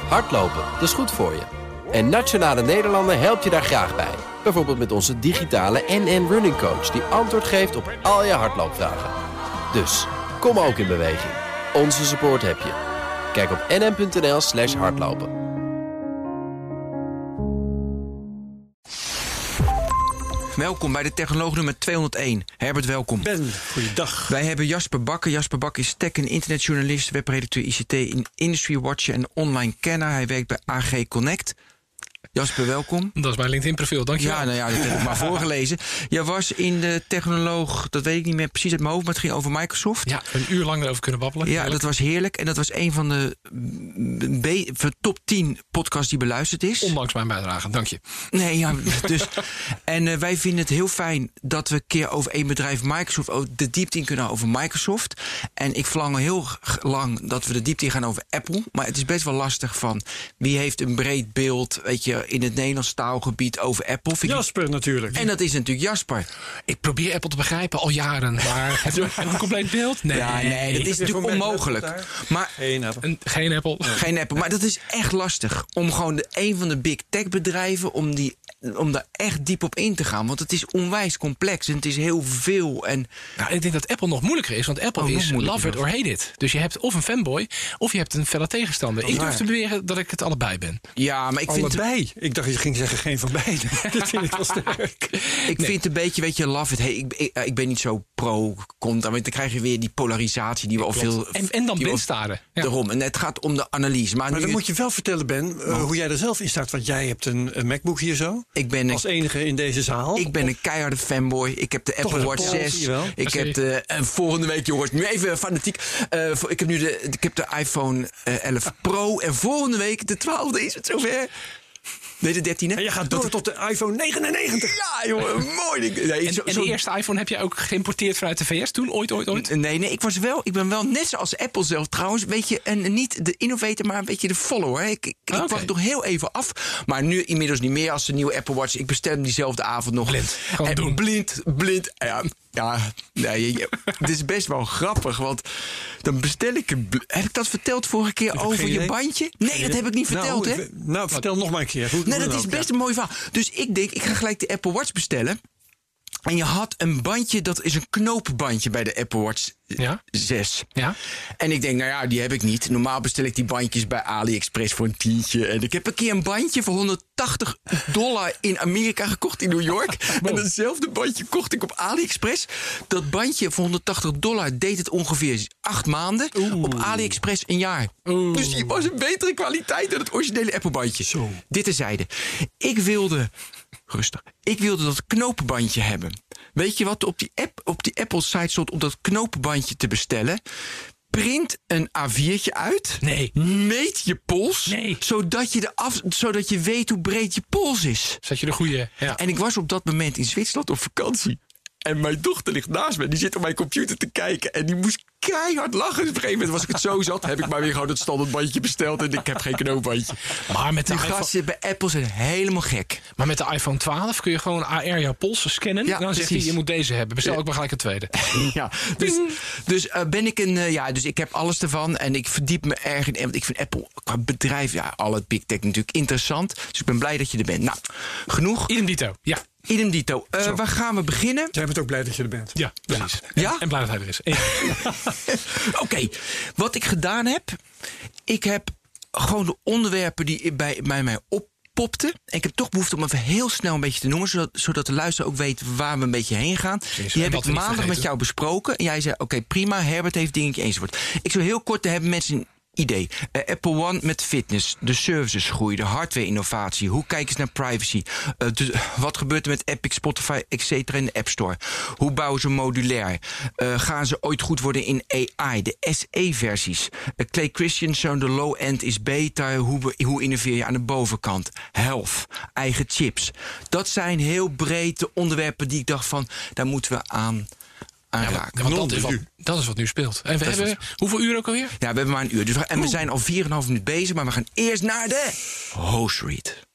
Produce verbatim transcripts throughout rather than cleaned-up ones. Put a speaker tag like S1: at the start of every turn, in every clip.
S1: Hardlopen, dat is goed voor je. En Nationale Nederlanden helpt je daar graag bij. Bijvoorbeeld met onze digitale N N Running Coach... die antwoord geeft op al je hardloopvragen. Dus, kom ook in beweging. Onze support heb je. Kijk op nn.nl slash hardlopen.
S2: Welkom bij de Technoloog nummer tweehonderdéén. Herbert, welkom.
S3: Ben, goeiedag.
S2: Wij hebben Jasper Bakker. Jasper Bakker is tech- en internetjournalist, webredacteur I C T in Industry Watcher en online kenner. Hij werkt bij A G Connect. Jasper, welkom.
S4: Dat is mijn LinkedIn-profiel, dankjewel.
S2: Ja, nou ja, dat heb ik maar voorgelezen. Jij was in de Technoloog, dat weet ik niet meer precies uit mijn hoofd, maar het ging over Microsoft.
S4: Ja, een uur lang erover kunnen babbelen.
S2: Ja,
S4: Heerlijk.
S2: dat was heerlijk. En dat was een van de be- top tien podcasts die beluisterd is.
S4: Ondanks mijn bijdrage, dank je.
S2: Nee, ja, dus. En uh, wij vinden het heel fijn dat we een keer over één bedrijf, Microsoft, ook de diepte in kunnen over Microsoft. En ik verlang al heel g- lang dat we de diepte in gaan over Apple. Maar het is best wel lastig van wie heeft een breed beeld, weet je, in het Nederlands taalgebied over Apple. Vind
S3: Jasper
S2: ik...
S3: natuurlijk.
S2: En dat is natuurlijk Jasper.
S4: Ik probeer Apple te begrijpen al jaren, maar heb je een compleet beeld? Nee,
S2: Ja, nee, dat is natuurlijk onmogelijk. Maar
S3: Geen Apple.
S4: Een, geen Apple.
S2: geen Apple. Maar dat is echt lastig om gewoon de, een van de big tech bedrijven, om, die, om daar echt diep op in te gaan. Want het is onwijs complex en het is heel veel. En
S4: Nou, ik denk dat Apple nog moeilijker is, want Apple
S2: Oh, nog
S4: is
S2: moeilijker
S4: love it or hate it. Dus je hebt of een fanboy, of je hebt een felle tegenstander. Ik durf
S2: waar.
S4: te beweren dat ik het allebei ben.
S2: ja, maar ik vind,
S3: Allebei. Ik dacht je ging zeggen geen van beiden. Dat vind ik wel sterk.
S2: ik vind het een beetje, weet je, love it. Hey, ik, ik, ik ben niet zo pro-contra, want dan krijg je weer die polarisatie die we al veel...
S4: En, en dan
S2: die we al-
S4: benstaren. Ja.
S2: Daarom. En het gaat om de analyse. Maar,
S3: Maar
S2: nu
S3: dan moet je wel vertellen, Ben, uh, hoe jij er zelf in staat. Want jij hebt een, een MacBook hier zo.
S2: ik ben een
S3: Als enige in deze zaal.
S2: Ik ben een keiharde fanboy. Ik heb de Apple
S3: een
S2: Watch
S3: Paul,
S2: zes.
S3: zie je wel.
S2: Ik
S4: Zie je.
S2: heb de en volgende week, jongens, nu even fanatiek. Uh, voor- ik heb nu de, ik heb de iPhone uh, elf Pro en volgende week de twaalfde is het zover. Nee, de dertiende.
S3: En je gaat door tot de iPhone negenennegentig.
S2: Ja, jongen, mooi ding. Nee,
S4: En,
S2: zo-
S4: en
S2: zo-
S4: de eerste iPhone heb je ook geïmporteerd vanuit de V S toen? Ooit, ooit, ooit?
S2: Nee, nee, ik was wel, ik ben wel net zoals Apple zelf trouwens, weet je, en niet de innovator, maar een beetje de follower. Ik, ik, ik
S4: Ah, oké.
S2: wacht nog heel even af, maar nu inmiddels niet meer als de nieuwe Apple Watch. Ik bestel hem diezelfde avond nog.
S4: Blind. Gewoon
S2: En
S4: doen.
S2: Blind, blind. Ja, ja, nee, je- het is best wel grappig, want dan bestel ik een. bl- Heb ik dat verteld vorige keer
S3: heb
S2: over
S3: geen
S2: je
S3: idee.
S2: bandje? Nee, dat heb ik niet verteld,
S3: nou,
S2: hè?
S3: ik- Nou, vertel nog maar een keer. Hoe,
S2: Nee,
S3: hoe
S2: dat
S3: dan
S2: is
S3: ook,
S2: best
S3: ja.
S2: een mooi verhaal. Dus ik denk, ik ga gelijk de Apple Watch bestellen. En je had een bandje, dat is een knopenbandje bij de Apple Watch
S4: Ja.
S2: zes.
S4: Ja.
S2: En ik denk, nou ja, die heb ik niet. Normaal bestel ik die bandjes bij AliExpress voor een tientje. En ik heb een keer een bandje voor honderdtachtig dollar in Amerika gekocht in New York. En datzelfde bandje kocht ik op AliExpress. Dat bandje voor honderdtachtig dollar deed het ongeveer acht maanden. Op AliExpress een jaar.
S4: Oeh.
S2: Dus die was een betere kwaliteit dan het originele Apple bandje.
S3: Zo.
S2: Dit terzijde. Ik wilde... Rustig. Ik wilde dat knopenbandje hebben. Weet je wat er op die, app, op die Apple site stond om dat knopenbandje te bestellen? Print een A viertje uit.
S4: Nee.
S2: Meet je pols.
S4: Nee.
S2: Zodat je, de af, zodat je weet hoe breed je pols is.
S4: Zat je de goede? Ja.
S2: En ik was op dat moment in Zwitserland op vakantie. En mijn dochter ligt naast me. Die zit op mijn computer te kijken. En die moest keihard lachen. Dus op een gegeven moment was ik het zo zat. Heb ik maar weer gewoon het standaardbandje besteld. En ik heb geen knoopbandje.
S4: Maar met de
S2: Die
S4: iPhone-
S2: gasten bij Apple zijn helemaal gek.
S4: Maar met de iPhone twaalf kun je gewoon A R jouw pols scannen.
S2: Ja,
S4: en dan zegt hij,
S2: precies.
S4: je moet deze hebben. Bestel ook maar gelijk een tweede.
S2: Ja, dus, dus uh, ben ik een. Uh, ja, dus ik heb alles ervan. En ik verdiep me erg in. Want ik vind Apple qua bedrijf, ja, al het big tech natuurlijk interessant. Dus ik ben blij dat je er bent. Nou, genoeg.
S4: Idem dito. Ja.
S2: Idem dito. Uh, waar gaan we beginnen?
S3: Jij bent ook blij dat je er bent.
S4: Ja, precies.
S2: Ja?
S4: En, en blij dat hij er is. Ja.
S2: Oké, okay. Wat ik gedaan heb. Ik heb gewoon de onderwerpen die bij, bij mij oppopten. En ik heb toch behoefte om even heel snel een beetje te noemen. Zodat, zodat de luisteraar ook weet waar we een beetje heen gaan.
S4: Precies,
S2: Die
S4: en
S2: heb
S4: wat
S2: ik
S4: we niet
S2: maandag met
S4: vergeten.
S2: jou besproken. En jij zei, oké, okay, prima. Herbert heeft dingetje enzovoort. Ik zal heel kort, daar hebben mensen een idee. Uh, Apple One met fitness, de services groei, de hardware innovatie. Hoe kijken ze naar privacy? Uh, de, wat gebeurt er met Epic, Spotify, et cetera in de App Store? Hoe bouwen ze modulair? Uh, gaan ze ooit goed worden in A I? De S E-versies. Uh, Clay Christensen, de low-end is beta. Hoe, hoe innoveer je aan de bovenkant? Health, eigen chips. Dat zijn heel breed de onderwerpen die ik dacht van, daar moeten we aan aanraken.
S4: Ja, want dat, is wat, dat is wat nu speelt. En we
S2: Dat
S4: hebben hoeveel uur ook alweer?
S2: Ja, we hebben maar een uur. Dus we, en we zijn al vier en een half minuut bezig, maar we gaan eerst naar de host read.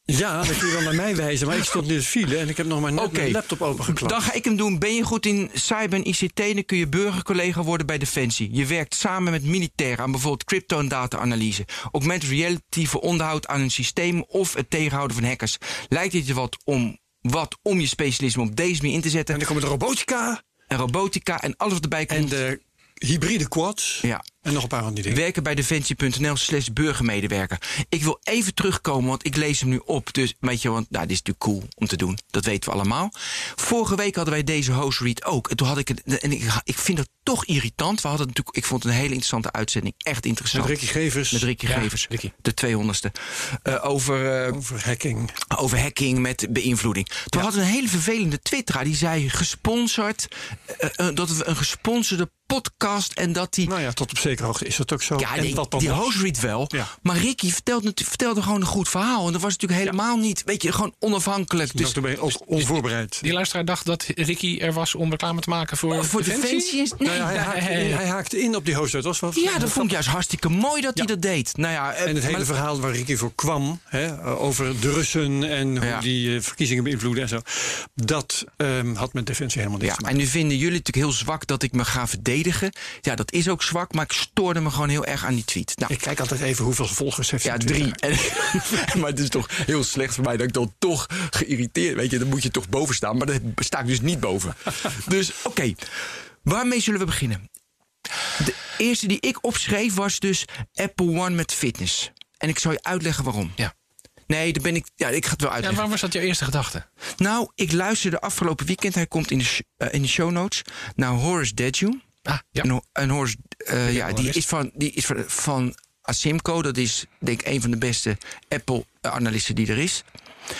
S3: Ja, dan kun je wel naar mij wijzen. Maar ik stond nu in de file en ik heb nog maar net
S2: Oké.
S3: mijn laptop opengeklapt.
S2: Dan ga ik hem doen. Ben je goed in cyber en I C T, dan kun je burgercollega worden bij Defensie. Je werkt samen met militairen aan bijvoorbeeld crypto- en data-analyse. Augmented reality voor onderhoud aan een systeem of het tegenhouden van hackers. Lijkt het je wat om, wat om je specialisme op deze manier in te zetten?
S3: En dan komen de robotica
S2: En robotica en alles wat erbij komt.
S3: en de hybride quads.
S2: Ja.
S3: En nog een paar van die dingen.
S2: Werken bij defensie.nl slash burgermedewerker. Ik wil even terugkomen, want ik lees hem nu op. Dus weet je, want nou, dit is natuurlijk cool om te doen. Dat weten we allemaal. Vorige week hadden wij deze host read ook. En toen had ik het. En ik, ik vind dat toch irritant. We hadden natuurlijk. Ik vond het een hele interessante uitzending. Echt interessant.
S3: Met Ricky Gevers.
S2: Met Ricky
S4: Ja,
S2: Gevers.
S4: Ricky.
S2: De tweehonderdste. Uh, over. Uh,
S3: Over hacking.
S2: over hacking met beïnvloeding. Toen
S3: Ja.
S2: had een hele vervelende twitteraar. Die zei gesponsord. Uh, uh, dat we een gesponsorde podcast. En dat die.
S3: Nou ja, tot op zekere hoogte is dat ook zo.
S2: Ja,
S3: en
S2: die,
S3: wat dan
S2: die
S3: nog?
S2: host read wel.
S3: Ja.
S2: Maar Ricky vertelde, vertelde gewoon een goed verhaal. En dat was natuurlijk helemaal niet. Weet je, gewoon onafhankelijk.
S3: Dus
S2: Dus
S3: dan ben je ook onvoorbereid.
S4: Die luisteraar dacht dat Ricky er was om reclame te maken voor,
S2: oh, voor Defensie is. Nee.
S3: Nou ja, hij, haakte in, hij haakte in op die host. Dat was wel
S2: Ja, dat vond ik juist hartstikke mooi dat hij dat deed. Nou ja,
S3: En het hele
S2: maar-
S3: verhaal waar Ricky voor kwam, hè, over de Russen en hoe
S2: Ja.
S3: die uh, verkiezingen beïnvloeden en zo, dat um, had met Defensie helemaal niks
S2: Ja,
S3: te
S2: en
S3: maken.
S2: nu vinden jullie natuurlijk heel zwak dat ik me ga verdedigen. Ja, dat is ook zwak, maar ik stoorde me gewoon heel erg aan die tweet. Nou,
S3: Ik kijk altijd even hoeveel volgers heeft
S2: ja,
S3: hij op
S2: drie.
S3: Twitter.
S2: En, maar het is toch heel slecht voor mij dat ik dan toch geïrriteerd... Weet je, dan moet je toch boven staan. Maar daar sta ik dus niet boven. Dus oké, okay. Waarmee zullen we beginnen? De eerste die ik opschreef was dus Apple One met fitness. En ik zal je uitleggen waarom.
S4: Ja.
S2: Nee, daar ben ik... Ja, ik ga het wel
S4: Ja,
S2: uitleggen.
S4: waarom was dat jouw eerste gedachte?
S2: Nou, ik luisterde afgelopen weekend... Hij komt in de, sh- uh, in de show notes... naar Horace Dediu.
S4: Ah, ja.
S2: En, en Horace, uh, ja, die
S4: Horace.
S2: is van, die is van, van Asimco. Dat is denk ik een van de beste Apple-analisten die er is.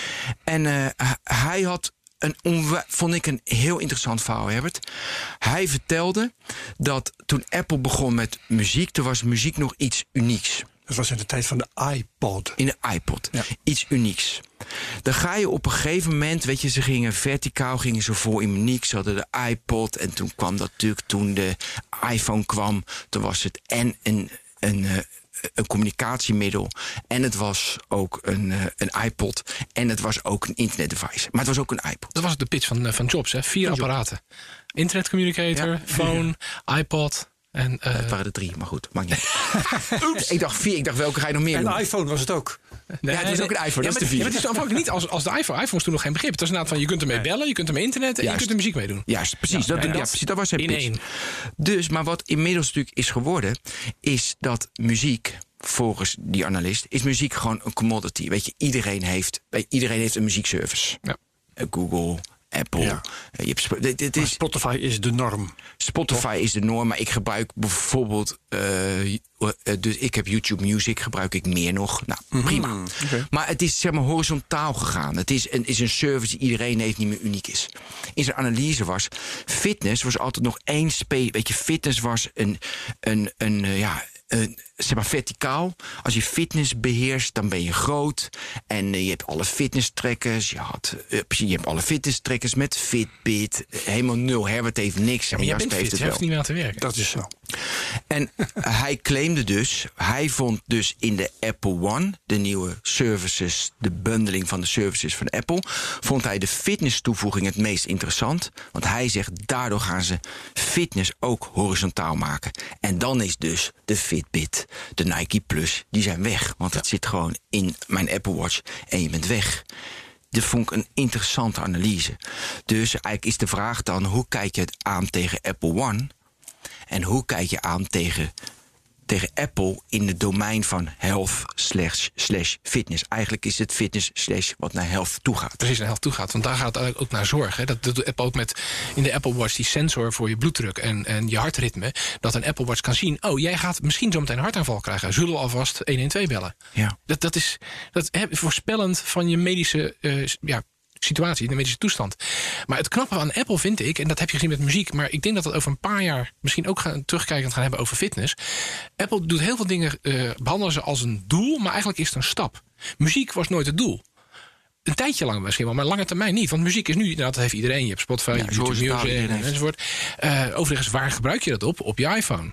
S2: En uh, hij had een onwa- vond ik een heel interessant verhaal, Herbert. Hij vertelde dat toen Apple begon met muziek... toen was muziek nog iets unieks.
S3: Dat was in de tijd van de iPod.
S2: In de iPod.
S3: Ja.
S2: Iets unieks. Dan ga je op een gegeven moment, weet je, ze gingen verticaal, gingen ze voor in uniek. Ze hadden de iPod en toen kwam dat natuurlijk, toen de iPhone kwam, toen was het en een, een, een, een communicatiemiddel. En het was ook een, een iPod. En het was ook een internetdevice. Maar het was ook een iPod.
S4: Dat was de pitch van, van Jobs, hè? Vier apparaten. Internet communicator,
S2: Ja.
S4: phone, iPod en... uh,
S2: Het waren er drie, maar goed, maakt niet uit. Oeps. Ik dacht vier, ik dacht welke ga je nog meer
S3: En
S2: doen?
S3: de iPhone was het ook.
S4: nee,
S2: ja, het is ook een iPhone,
S4: Ja,
S2: dat is
S4: maar,
S2: de
S4: ja,
S2: vier.
S4: maar het is afhankelijk niet als, als de iPhone. iPhone was toen nog geen begrip. Het was inderdaad van, je kunt ermee bellen, je kunt ermee internet en
S2: Juist.
S4: je kunt er muziek mee doen.
S2: Juist, precies.
S4: Ja,
S2: dat,
S4: ja,
S2: ja,
S4: dat
S2: precies, dat was zijn
S4: in
S2: pitch.
S4: één.
S2: Dus, maar wat inmiddels natuurlijk is geworden... is dat muziek, volgens die analist... is muziek gewoon een commodity. Weet je, iedereen heeft, weet je, iedereen heeft een muziekservice.
S4: Ja.
S2: Uh, Google, Apple.
S3: Ja.
S2: Uh, je hebt Sp- dit, dit
S3: Maar
S2: is,
S3: Spotify is de norm.
S2: Spotify is de norm, maar ik gebruik bijvoorbeeld... Uh, uh, dus ik heb YouTube Music, gebruik ik meer nog. Nou, prima.
S3: okay.
S2: Maar het is zeg maar horizontaal gegaan. Het is een, is een service die iedereen heeft, niet meer uniek is. In zijn analyse was... fitness was altijd nog één spe... Weet je, fitness was een... een, een uh, ja, een, zeg maar verticaal. Als je fitness beheerst, dan ben je groot. En uh, je hebt alle fitness trackers. Je, had, uh, je hebt alle fitness trackers met Fitbit. Uh, helemaal nul. Herbert heeft niks.
S4: Maar jij
S2: Jasper
S4: bent
S2: heeft
S4: fit,
S2: het
S4: je
S2: wel.
S4: hoeft niet meer aan te werken.
S3: Dat is zo.
S2: En hij claimde dus, hij vond dus in de Apple One, de nieuwe services, de bundeling van de services van Apple, vond hij de fitness toevoeging het meest interessant. Want hij zegt, daardoor gaan ze fitness ook horizontaal maken. En dan is dus de Fitbit, de Nike Plus, die zijn weg. Want het zit gewoon in mijn Apple Watch en je bent weg. Dat vond ik een interessante analyse. Dus eigenlijk is de vraag dan, hoe kijk je het aan tegen Apple One? En hoe kijk je aan tegen, tegen Apple in het domein van health slash, slash fitness? Eigenlijk is het fitness slash wat naar health toe gaat.
S4: Precies naar health toe gaat. Want daar gaat het eigenlijk ook naar zorg. Hè. Dat doet Apple ook met in de Apple Watch die sensor voor je bloeddruk en, en je hartritme. Dat een Apple Watch kan zien, oh, jij gaat misschien zo meteen een hartaanval krijgen. Zullen we alvast honderdtwaalf bellen?
S2: Ja.
S4: Dat, dat is dat, hè, voorspellend van je medische uh, ja, situatie, de medische toestand. Maar het knappe aan Apple vind ik, en dat heb je gezien met muziek, maar ik denk dat we over een paar jaar misschien ook gaan terugkijkend gaan hebben over fitness. Apple doet heel veel dingen, uh, behandelen ze als een doel, maar eigenlijk is het een stap. Muziek was nooit het doel. Een tijdje lang misschien wel, maar lange termijn niet. Want muziek is nu, nou, dat heeft iedereen. Je hebt Spotify,
S2: Ja,
S4: je hebt YouTube
S2: horizontaal,
S4: Music
S2: iedereen
S4: en,
S2: heeft.
S4: enzovoort. Uh, overigens, waar gebruik je dat op? Op je iPhone.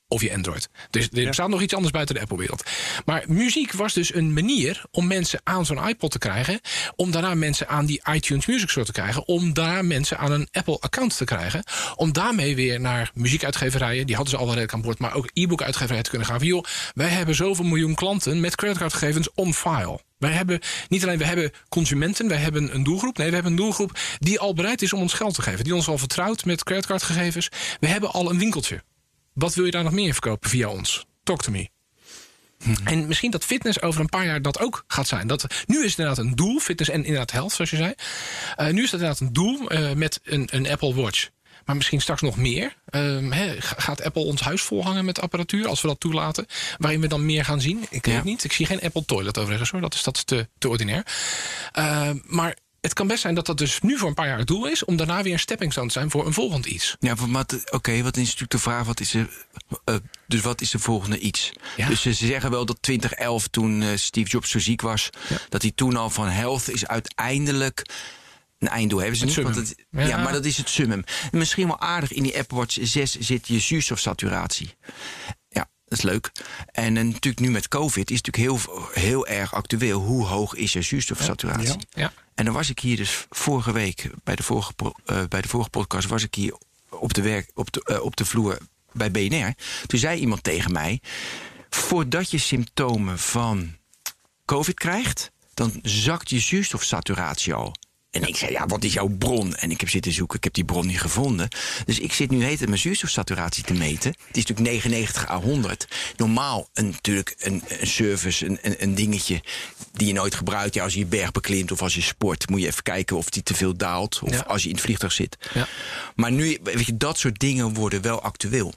S4: of je Android. Dus er bestaat ja. nog iets anders buiten de Apple-wereld. Maar muziek was dus een manier om mensen aan zo'n iPod te krijgen, om daarna mensen aan die iTunes Music Store te krijgen, om daar mensen aan een Apple-account te krijgen, om daarmee weer naar muziekuitgeverijen, die hadden ze al wel redelijk aan boord, maar ook e-book-uitgeverijen te kunnen gaan van, joh, wij hebben zoveel miljoen klanten met creditcardgegevens on file. Wij hebben niet alleen we hebben consumenten, wij hebben een doelgroep. Nee, we hebben een doelgroep die al bereid is om ons geld te geven. Die ons al vertrouwt met creditcardgegevens. We hebben al een winkeltje. Wat wil je daar nog meer verkopen via ons? Talk to me. Hmm. En misschien dat fitness over een paar jaar dat ook gaat zijn. Dat, nu is het inderdaad een doel, fitness en inderdaad health, zoals je zei. Uh, nu is het inderdaad een doel uh, met een, een Apple Watch. Maar misschien straks nog meer. Um, he, gaat Apple ons huis volhangen met apparatuur, als we dat toelaten? Waarin we dan meer gaan zien? Ik weet ja. het niet. Ik zie geen Apple Toilet overigens, hoor. Dat is, dat is te, te ordinair. Uh, maar het kan best zijn dat dat dus nu voor een paar jaar het doel is, om daarna weer een stepping stone te zijn voor een volgend iets.
S2: Ja, oké, okay, wat is natuurlijk de vraag, wat is er, uh, dus wat is de volgende iets? Ja. Dus uh, ze zeggen wel dat twintig elf, toen uh, Steve Jobs zo ziek was, ja. dat hij toen al van health is uiteindelijk een einddoel. Hebben ze niet? Want het, ja. ja, maar dat is het summum. En misschien wel aardig, in die Apple Watch zes zit je zuurstofsaturatie. Ja, dat is leuk. En uh, natuurlijk nu met COVID is het natuurlijk heel, heel erg actueel. Hoe hoog is je zuurstofsaturatie? Ja. Ja. En dan was ik hier dus vorige week, bij de vorige, uh, bij de vorige podcast, was ik hier op de, werk, op, de, uh, op de vloer bij B N R. Toen zei iemand tegen mij, voordat je symptomen van COVID krijgt, dan zakt je zuurstofsaturatie al. En ik zei, ja, wat is jouw bron? En ik heb zitten zoeken, ik heb die bron niet gevonden. Dus ik zit nu heet het mijn zuurstofsaturatie te meten. Het is natuurlijk negenennegentig à honderd. Normaal een, natuurlijk een, een service, een, een, een dingetje die je nooit gebruikt. Ja, als je je berg beklimt of als je sport, moet je even kijken of die te veel daalt. Of ja. als je in het vliegtuig zit. Ja. Maar nu, weet je, dat soort dingen worden wel actueel.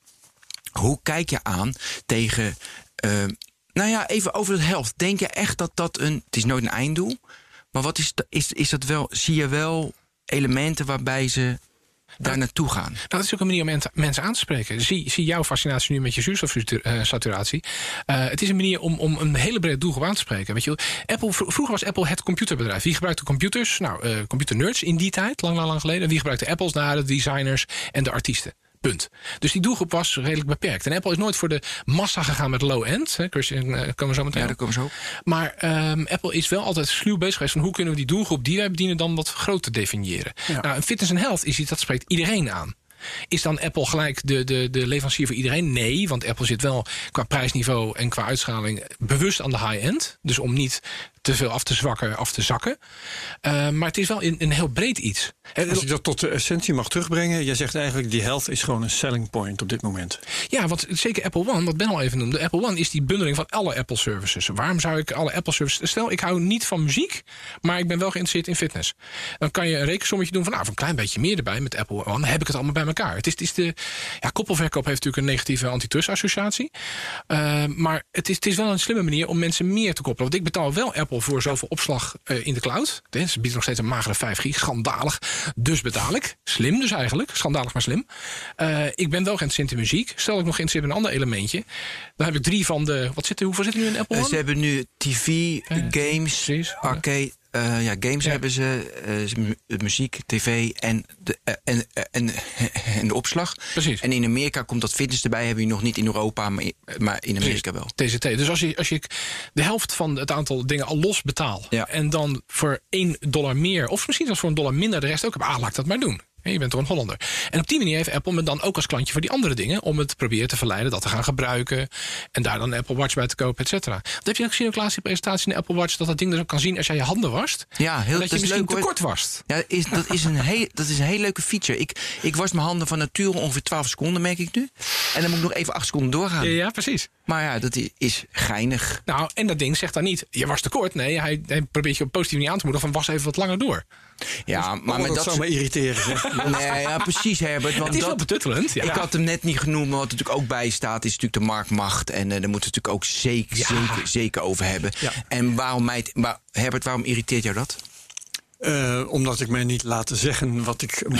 S2: Hoe kijk je aan tegen, uh, nou ja, even over het health. Denk je echt dat dat een, het is nooit een einddoel, maar wat is, is, is dat wel, zie je wel elementen waarbij ze daar naartoe gaan? Nou,
S4: dat is ook een manier om mensen aan te spreken. Zie, zie jouw fascinatie nu met je zuurstofsaturatie. Uh, het is een manier om, om een hele brede doelgroep aan te spreken. Weet je, Apple, vroeger was Apple het computerbedrijf. Wie gebruikte computers? Nou, uh, computernerds in die tijd, lang, lang, lang geleden. Wie gebruikte Apples? Nou, de designers en de artiesten. Punt. Dus die doelgroep was redelijk beperkt. En Apple is nooit voor de massa gegaan met low-end. Christian, uh, komen we zo meteen.
S2: Ja, dat komen we zo.
S4: Maar um, Apple is wel altijd sluw bezig geweest van hoe kunnen we die doelgroep die wij bedienen dan wat groter definiëren. Ja. Nou, fitness en health is iets dat spreekt iedereen aan. Is dan Apple gelijk de, de, de leverancier voor iedereen? Nee, want Apple zit wel qua prijsniveau en qua uitschaling bewust aan de high-end. Dus om niet te veel af te zwakken, af te zakken. Uh, maar het is wel een, een heel breed iets.
S3: Als ik dat tot de essentie mag terugbrengen, jij zegt eigenlijk die health is gewoon een selling point op dit moment.
S4: Ja, want zeker Apple One, wat Ben al even noemde. Apple One is die bundeling van alle Apple services. Waarom zou ik alle Apple services... Stel, ik hou niet van muziek, maar ik ben wel geïnteresseerd in fitness. Dan kan je een rekensommetje doen van, nou, een klein beetje meer erbij met Apple One. Dan heb ik het allemaal bij elkaar. Het is, het is de, ja, koppelverkoop heeft natuurlijk een negatieve antitrust-associatie. Uh, maar het is, het is wel een slimme manier om mensen meer te koppelen. Want ik betaal wel Apple voor zoveel opslag uh, in de cloud. Ze bieden nog steeds een magere vijf gig. Schandalig. Dus betaal ik. Slim dus eigenlijk. Schandalig maar slim. Uh, ik ben wel geïnteresseerd in muziek. Stel ik nog geïnteresseerd in een ander elementje. Dan heb ik drie van de... Wat zit er, hoeveel zit er nu in Apple One?
S2: Uh, ze hebben nu T V, uh, games, precies, arcade... Uh, ja, games ja. hebben ze, uh, muziek, tv en de, uh, en, uh, en, en de opslag.
S4: Precies.
S2: En in Amerika komt dat fitness erbij, hebben we nog niet in Europa, maar, maar in Amerika wel.
S4: T C T. Dus als je, als je de helft van het aantal dingen al los betaalt, ja, en dan voor één dollar meer, of misschien zelfs voor een dollar minder de rest ook, ah, laat ik dat maar doen. Je bent toch een Hollander. En op die manier heeft Apple me dan ook als klantje voor die andere dingen, om het proberen te verleiden dat te gaan gebruiken en daar dan een Apple Watch bij te kopen, et cetera. Dat heb je ook gezien in de laatste presentatie in de Apple Watch, dat dat ding dus ook kan zien als jij je handen wast.
S2: Ja, heel,
S4: en dat je
S2: dat
S4: misschien
S2: leuk,
S4: te kort wast.
S2: Ja, is, dat, is een heel, dat is een heel leuke feature. Ik, ik was mijn handen van nature ongeveer twaalf seconden, merk ik nu. En dan moet ik nog even acht seconden doorgaan.
S4: Ja, precies.
S2: Maar ja, dat is geinig.
S4: Nou, en dat ding zegt dan niet, je was te kort. Nee, hij, hij probeert je op positieve manier aan te moedigen van was even wat langer door.
S2: Ja,
S3: dus,
S2: maar met
S3: dat,
S2: dat
S3: zou me irriteren. Zeg.
S2: Nee, ja, precies, Herbert. Want
S4: het is
S2: dat,
S4: wel betuttelend. Ja.
S2: Ik had hem net niet genoemd, maar wat er natuurlijk ook bij staat, is natuurlijk de marktmacht. En uh, daar moeten we het natuurlijk ook zeker, ja. zeker, zeker over hebben. Ja. En waarom, mij, maar, Herbert, waarom irriteert jou dat?
S3: Uh, omdat ik mij niet laat zeggen wat ik moet doen.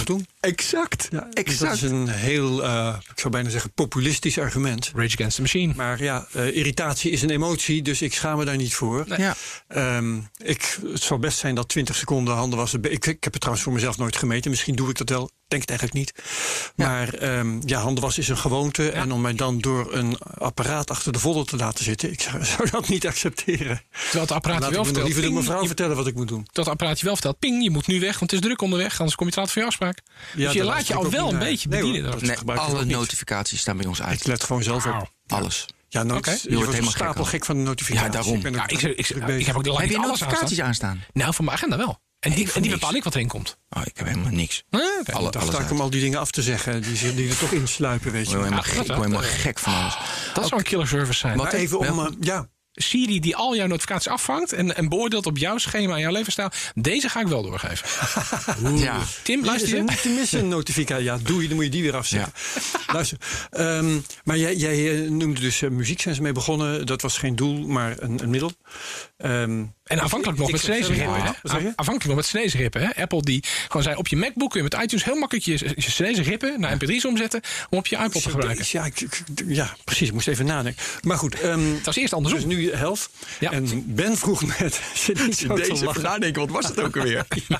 S2: Exact.
S3: Ja,
S2: exact.
S3: Dat is een heel, uh, ik zou bijna zeggen, populistisch argument.
S4: Rage Against the Machine.
S3: Maar ja, uh, irritatie is een emotie, dus ik schaam me daar niet voor.
S2: Nee. Ja.
S3: Um, ik, het zal best zijn dat twintig seconden handen wassen. Ik, ik heb het trouwens voor mezelf nooit gemeten. Misschien doe ik dat wel. Ik denk het eigenlijk niet. Ja. Maar um, ja, handen wassen is een gewoonte. Ja. En om mij dan door een apparaat achter de voddel te laten zitten, ik zou, zou dat niet accepteren.
S4: Terwijl het apparaatje wel vertelt.
S3: Liever de
S4: ping,
S3: mevrouw
S4: je,
S3: vertellen wat ik moet doen.
S4: Dat apparaatje wel vertelt. Ping, je moet nu weg, want het is druk onderweg. Anders kom je te laat voor je afspraak. Ja, dus je laat je al wel een beetje
S3: nee,
S4: bedienen.
S3: Hoor,
S2: nee, alle notificaties staan bij ons uit.
S3: Ik let gewoon zelf
S4: wow.
S3: op.
S2: Alles.
S3: Ja, nooit,
S4: okay.
S3: je, je wordt helemaal stapel gek van de notificaties.
S2: Ja, daarom.
S4: Ik, ben ja, ik, ik, ik, ik heb ook de
S2: Heb je
S4: alles
S2: notificaties aanstaan? aanstaan?
S4: Nou, van mijn agenda wel. En die, en die bepaal ik wat erin komt.
S2: Oh, ik heb helemaal niks.
S4: Ah, okay.
S3: Alle, alles sta ik om al die dingen af te zeggen. Die, die er toch insluipen, weet je.
S2: Ik word helemaal,
S4: ja,
S2: gek, ik word helemaal gek van alles.
S4: Dat zou een killer service zijn.
S3: Maar even om... Uh, ja.
S4: Siri die al jouw notificaties afvangt en, en beoordeelt op jouw schema en jouw levensstijl. Deze ga ik wel doorgeven.
S2: Ja.
S4: Tim, luister je?
S3: Niet te missen notificatie. Ja, doe je, dan moet je die weer afzetten. Ja. Luister. Um, maar jij, jij noemde dus uh, muziek, zijn ze mee begonnen. Dat was geen doel, maar een, een middel. Um,
S4: En aanvankelijk nog met Chinese rippen. Ja. Aanvankelijk nog met Chinese rippen. Apple die gewoon zei op je MacBook kun je met iTunes heel makkelijk je, je Chinese rippen naar M P drie's omzetten om op je iPod te gebruiken.
S3: Ja, ik, ik, ja, precies. Ik moest even nadenken. Maar goed. Um,
S4: het was eerst andersom.
S3: Dus nu helft. Ja. En Ben vroeg net. Zit niet zo
S2: deze even nadenken, wat was het ook alweer? Ja.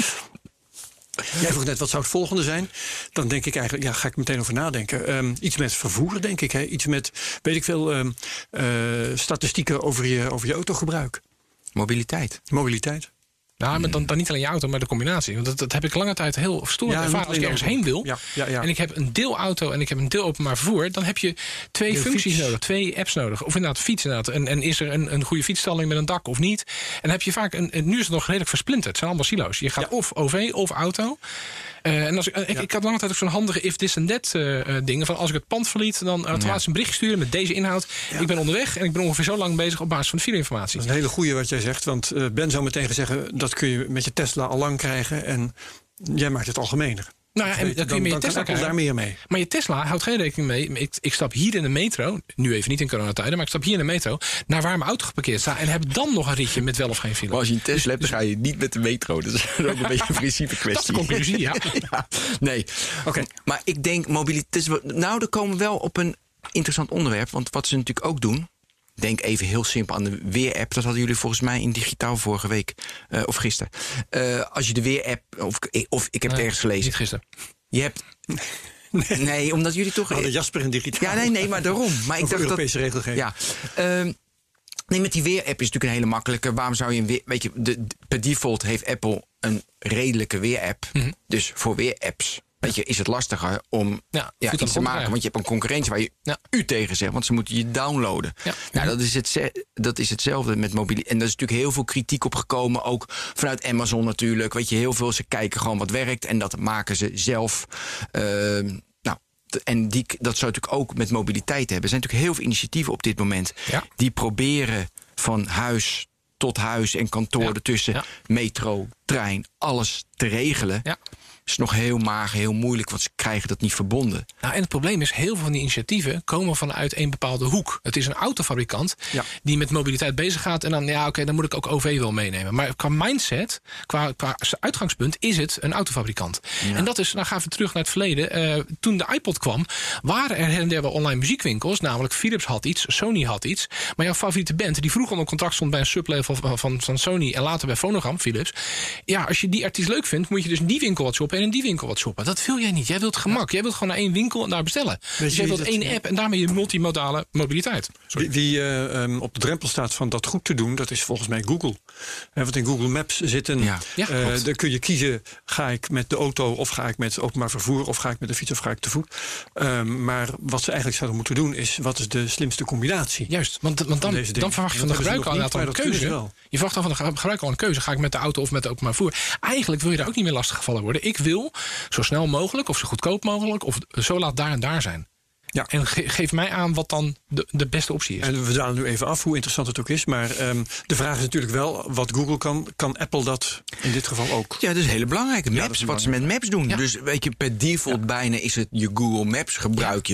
S3: Jij vroeg net, wat zou het volgende zijn? Dan denk ik eigenlijk, ja, ga ik meteen over nadenken. Um, iets met vervoer, denk ik. Hè? Iets met, weet ik veel, um, uh, statistieken over je, over je autogebruik.
S2: Mobiliteit.
S3: Mobiliteit.
S4: Nou, maar dan, dan niet alleen je auto, maar de combinatie. Want dat, dat heb ik lange tijd heel verstoord ja, ervaren. Als ik ergens heen wil
S3: ja, ja, ja.
S4: en ik heb een deelauto en ik heb een deel openbaar vervoer, dan heb je twee de functies fiets. nodig, twee apps nodig. Of inderdaad fiets inderdaad. En, en is er een, een goede fietsstalling met een dak of niet? En dan heb je vaak, een, nu is het nog redelijk versplinterd. Het zijn allemaal silo's. Je gaat ja. of O V of auto. Uh, en als ik, ik, ja. ik had lange tijd ook zo'n handige if this and that uh, dingen. Van als ik het pand verliet, dan automatisch ja. een bericht sturen met deze inhoud. Ja. Ik ben onderweg en ik ben ongeveer zo lang bezig op basis van de fileinformatie.
S3: Dat is een hele goeie wat jij zegt. Want uh, Ben zou meteen zeggen, dat kun je met je Tesla al lang krijgen. En jij maakt het algemener.
S4: Nou ja, en dan, dan kun je met je Tesla
S3: kan daar meer mee.
S4: Maar je Tesla houdt geen rekening mee. Ik, ik stap hier in de metro, nu even niet in coronatijden, maar ik stap hier in de metro naar waar mijn auto geparkeerd staat en heb dan nog een ritje met wel of geen file.
S2: Maar als je een Tesla hebt, dan ga je niet met de metro. Dat is ook een beetje een principe kwestie.
S4: Dat is de conclusie, ja.
S2: ja. Nee, oké. Okay. Maar ik denk mobiliteit. Nou, dan komen we wel op een interessant onderwerp, want wat ze natuurlijk ook doen. Denk even heel simpel aan de Weer-app. Dat hadden jullie volgens mij in digitaal vorige week. Uh, of gisteren. Uh, als je de Weer-app. Of, of ik heb nee, het ergens gelezen.
S4: Niet gisteren.
S2: Je hebt. Nee, nee omdat jullie toch.
S3: Hadden Jasper in digitaal.
S2: Ja, nee, nee, maar daarom. Maar ik dacht
S3: Europese
S2: dat,
S3: regelgeving.
S2: Ja. Uh, nee, met die Weer-app is natuurlijk een hele makkelijke. Waarom zou je een weer. Weet je, de, de, per default heeft Apple een redelijke Weer-app. Mm-hmm. Dus voor Weer-apps. Weet je, is het lastiger om ja, ja, iets te maken. Ja. Want je hebt een concurrentie waar je ja. u tegen zegt. Want ze moeten je downloaden. Ja. Nou, dat, is het, dat is hetzelfde met mobiele. En daar is natuurlijk heel veel kritiek op gekomen. Ook vanuit Amazon natuurlijk. Weet je, heel veel. Ze kijken gewoon wat werkt. En dat maken ze zelf. Uh, nou, en die, dat zou natuurlijk ook met mobiliteit hebben. Er zijn natuurlijk heel veel initiatieven op dit moment. Ja. Die proberen van huis tot huis en kantoor ja. ertussen. Ja. Metro, trein, alles te regelen. Ja. Is nog heel mager, heel moeilijk, want ze krijgen dat niet verbonden.
S4: Nou, en het probleem is, heel veel van die initiatieven komen vanuit een bepaalde hoek. Het is een autofabrikant ja. die met mobiliteit bezig gaat. En dan, ja, oké, okay, dan moet ik ook O V wel meenemen. Maar qua mindset, qua, qua uitgangspunt, is het een autofabrikant. Ja. En dat is, nou gaan we terug naar het verleden. Uh, toen de iPod kwam, waren er her en der wel online muziekwinkels. Namelijk Philips had iets, Sony had iets. Maar jouw favoriete band, die vroeger onder contract stond bij een sublabel van, van, van Sony en later bij Phonogram, Philips. Ja, als je die artiest leuk vindt, moet je dus in die winkel wat shoppen en in die winkel wat shoppen. Dat wil jij niet. Jij wilt gemak. Ja. Jij wilt gewoon naar één winkel en daar bestellen. Weet dus jij wilt één app en daarmee je multimodale mobiliteit.
S3: Sorry. Wie, wie uh, um, op de drempel staat van dat goed te doen, dat is volgens mij Google. He, want in Google Maps zitten. Ja. Ja, uh, dan kun je kiezen, ga ik met de auto of ga ik met openbaar vervoer of ga ik met de fiets of ga ik te voet. Um, maar wat ze eigenlijk zouden moeten doen is, wat is de slimste combinatie?
S4: Juist, want, want dan, dan verwacht je van de gebruiker al een, een keuze. Je verwacht dan van de gebruiker al een keuze. Ga ik met de auto of met de openbaar vervoer? Eigenlijk wil je daar ook niet meer lastig gevallen worden. Ik wil zo snel mogelijk of zo goedkoop mogelijk of zo laat daar en daar zijn. Ja. En ge- geef mij aan wat dan de, de beste optie is.
S3: En we dalen nu even af, hoe interessant het ook is. Maar um, de vraag is natuurlijk wel, wat Google kan, kan Apple dat in dit geval ook?
S2: Ja, dat is hele belangrijke. Maps, ja, wat ze met Maps doen. Ja. Dus weet je, per default ja. bijna is het je Google Maps gebruik je. Ja.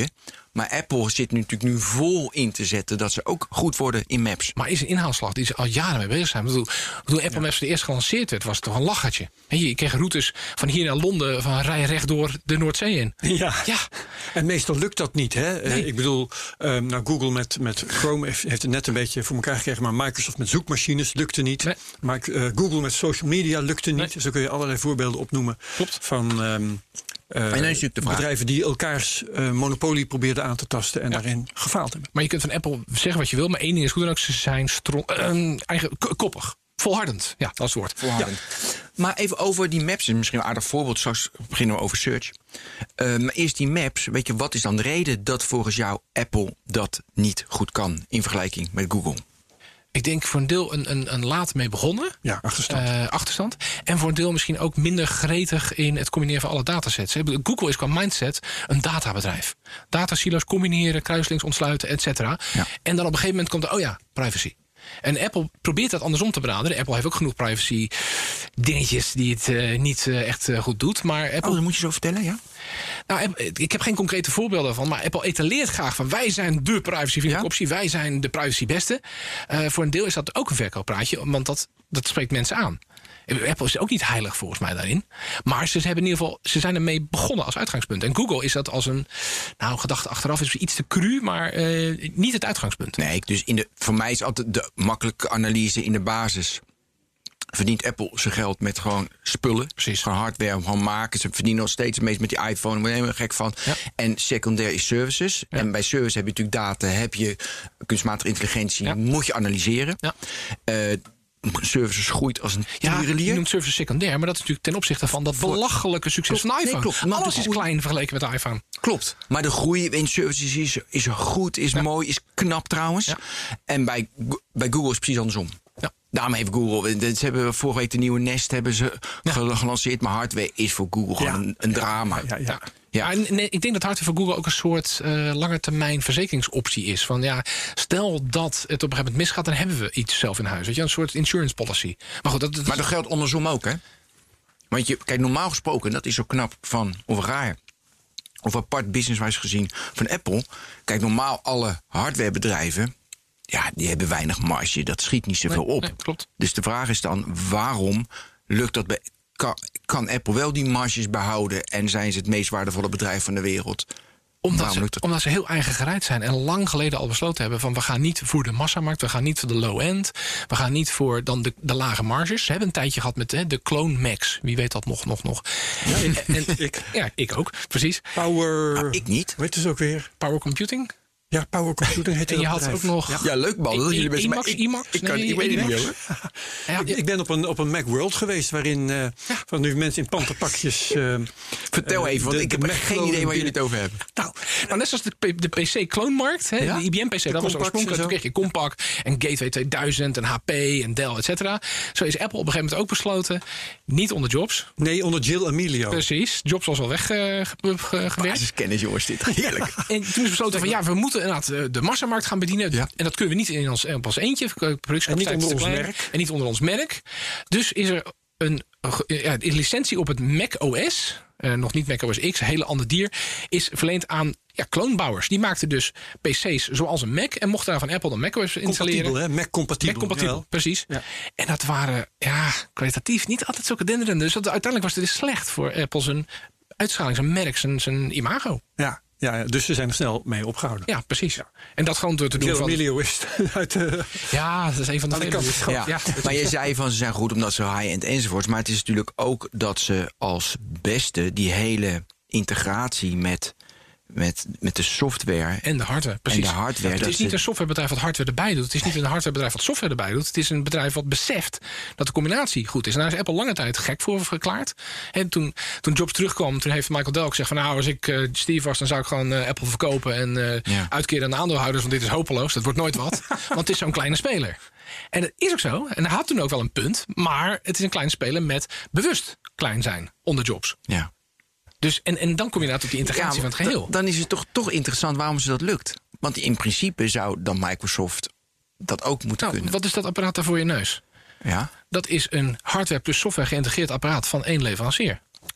S2: Maar Apple zit nu natuurlijk nu vol in te zetten dat ze ook goed worden in Maps.
S4: Maar is een inhaalslag die ze al jaren mee bezig zijn. Ik bedoel, toen Apple ja. Maps voor het eerst gelanceerd werd, was het toch een lachertje. Je kreeg routes van hier naar Londen, van rij rechtdoor de Noordzee in.
S3: Ja.
S4: ja.
S3: En meestal lukt dat niet. Hè?
S4: Nee.
S3: Ik bedoel, um, nou, Google met, met Chrome heeft, heeft het net een beetje voor elkaar gekregen, maar Microsoft met zoekmachines lukte niet. Nee. Maar uh, Google met social media lukte niet. Nee. Zo kun je allerlei voorbeelden opnoemen. Klopt. Van um, uh, en dan is de bedrijven die elkaars uh, monopolie probeerden aan te tasten en ja. daarin gefaald hebben.
S4: Maar je kunt van Apple zeggen wat je wil, maar één ding is goed en ook, ze zijn strong, uh, eigen, k- koppig. Volhardend, ja, dat is het woord.
S2: Volhardend. Ja. Maar even over die maps, misschien een aardig voorbeeld. Straks beginnen we over search. Uh, maar eerst die maps, weet je, wat is dan de reden dat volgens jou Apple dat niet goed kan in vergelijking met Google?
S4: Ik denk voor een deel een, een, een laat mee begonnen.
S3: Ja, achterstand.
S4: Uh, achterstand. En voor een deel misschien ook minder gretig in het combineren van alle datasets. Google is qua mindset een databedrijf. Datasilo's combineren, kruislinks ontsluiten, et cetera. Ja. En dan op een gegeven moment komt er, oh ja, privacy. En Apple probeert dat andersom te benaderen. Apple heeft ook genoeg privacy dingetjes die het uh, niet uh, echt uh, goed doet. Maar Apple...
S2: Oh, dat moet je zo vertellen, ja?
S4: Nou, ik heb geen concrete voorbeelden van, maar Apple etaleert graag van wij zijn de privacyvriendelijke ja? optie, wij zijn de privacybeste. Uh, voor een deel is dat ook een verkooppraatje, want dat, dat spreekt mensen aan. Apple is ook niet heilig volgens mij daarin. Maar ze hebben in ieder geval, ze zijn ermee begonnen als uitgangspunt. En Google is dat als een, nou, gedachte achteraf is iets te cru, maar uh, niet het uitgangspunt.
S2: Nee, dus in de, voor mij is altijd de makkelijke analyse in de basis. Verdient Apple zijn geld met gewoon spullen.
S4: Precies.
S2: Gewoon hardware, gewoon maken. Ze verdienen nog steeds het meest met die iPhone. Daar ben je helemaal gek van. Ja. En secundair is services. Ja. En bij services heb je natuurlijk data. Heb je kunstmatige intelligentie. Ja. Moet je analyseren. Ja. Uh, services groeit als een tierenlier.
S4: Ja, je noemt services secundair. Maar dat is natuurlijk ten opzichte van dat Voor... belachelijke succes klopt. van de iPhone. Nee, klopt. Alles is groei... klein vergeleken met de iPhone.
S2: Klopt. Maar de groei in services is, is goed, is ja. mooi, is knap trouwens. Ja. En bij, bij Google is het precies andersom. Ja. Daarom heeft Google, ze hebben vorige week de nieuwe Nest hebben ze ja. gelanceerd, maar hardware is voor Google ja. gewoon een, een drama.
S4: Ja, ja, ja. ja. Ja. Ja, nee, ik denk dat hardware voor Google ook een soort uh, langetermijn verzekeringsoptie is. Van ja, stel dat het op een gegeven moment misgaat, dan hebben we iets zelf in huis. Weet je, een soort insurance policy. Maar goed, dat, dat
S2: maar dat geldt andersom ook, hè? Want je, kijk, normaal gesproken, dat is zo knap van of raar. Of apart businesswise gezien van Apple. Kijk, normaal alle hardwarebedrijven, ja, die hebben weinig marge. Dat schiet niet zoveel
S4: nee,
S2: op.
S4: Nee, klopt.
S2: Dus de vraag is dan, waarom lukt dat bij... Kan, kan Apple wel die marges behouden en zijn ze het meest waardevolle bedrijf van de wereld?
S4: Omdat ze, omdat ze heel eigen gereid zijn en lang geleden al besloten hebben van we gaan niet voor de massamarkt, we gaan niet voor de low-end, we gaan niet voor dan de, de lage marges. Ze hebben een tijdje gehad met hè, de Clone Max. Wie weet dat nog, nog, nog.
S3: Ja, en, en, ik.
S4: Ja, ik ook, precies.
S3: Power...
S2: Nou, ik niet.
S3: Weet je het ook weer?
S4: Power Computing?
S3: Ja, Power Computing heet
S4: en je had
S3: bedrijf.
S4: ook nog...
S2: Ja, ja leuk man.
S4: I- I- IMAX?
S2: Ik,
S4: IMAX?
S2: ik, kan,
S4: nee,
S2: ik weet het niet hoor.
S3: Ja, ik, ik ben op een, op een Macworld geweest waarin uh, ja. van nu mensen in panterpakjes... Uh,
S2: Vertel even, want de, ik heb geen idee waar jullie het over hebben.
S4: Nou, nou net zoals de, de P C-kloonmarkt, ja? de I B M P C, de dat was oorspronkelijk. Toen kreeg je Compaq en Gateway tweeduizend en H P en Dell, et cetera. Zo is Apple op een gegeven moment ook besloten, niet onder Jobs.
S3: Nee, onder Jill Amelio.
S4: Precies, Jobs was al weggewerkt. Uh,
S2: Basiskennis, jongens, dit. Heerlijk.
S4: En toen is besloten van ja, we moeten inderdaad uh, de massamarkt gaan bedienen. Ja. En dat kunnen we niet in ons, op ons eentje.
S3: En niet onder ons merk.
S4: En niet onder ons merk. Dus is er een, ja, een licentie op het Mac O S... Uh, nog niet Mac O S X, een hele ander dier, is verleend aan ja, kloonbouwers. Die maakten dus P C's zoals een Mac en mochten daar van Apple een Mac O S installeren.
S3: Compatibel, hè? Mac-compatibel.
S4: Mac-compatibel, precies. Ja. En dat waren ja, kwalitatief niet altijd zulke denderende. Dus dat, uiteindelijk was het dus slecht voor Apple zijn uitstraling, zijn merk, zijn, zijn imago.
S3: Ja. Ja, dus ze zijn er snel mee opgehouden.
S4: Ja, precies. Ja. En dat gewoon door te doen
S3: Jill
S4: van...
S3: Amelio is uit de...
S4: Ja, dat is een van de vele.
S2: Ja. Ja, maar je zei van ze zijn goed omdat ze high-end enzovoorts. Maar het is natuurlijk ook dat ze als beste die hele integratie met... Met, met de software.
S4: En de hardware, precies.
S2: En de hardware.
S4: Het is niet een softwarebedrijf wat hardware erbij doet. Het is niet een hardwarebedrijf wat software erbij doet. Het is een bedrijf wat beseft dat de combinatie goed is. En daar is Apple lange tijd gek voor verklaard. En toen, toen Jobs terugkwam, toen heeft Michael Dell gezegd van nou, als ik uh, Steve was, dan zou ik gewoon uh, Apple verkopen en uh, ja. uitkeren aan de aandeelhouders, want dit is hopeloos. Dat wordt nooit wat. Want het is zo'n kleine speler. En dat is ook zo. En hij had toen ook wel een punt. Maar het is een kleine speler met bewust klein zijn onder Jobs.
S2: Ja.
S4: Dus, en, en dan kom je nou tot die integratie ja, van het geheel.
S2: D- dan is het toch, toch interessant waarom ze dat lukt. Want in principe zou dan Microsoft dat ook moeten
S4: nou,
S2: kunnen.
S4: Wat is dat apparaat daar voor je neus?
S2: Ja?
S4: Dat is een hardware plus software geïntegreerd apparaat van één leverancier.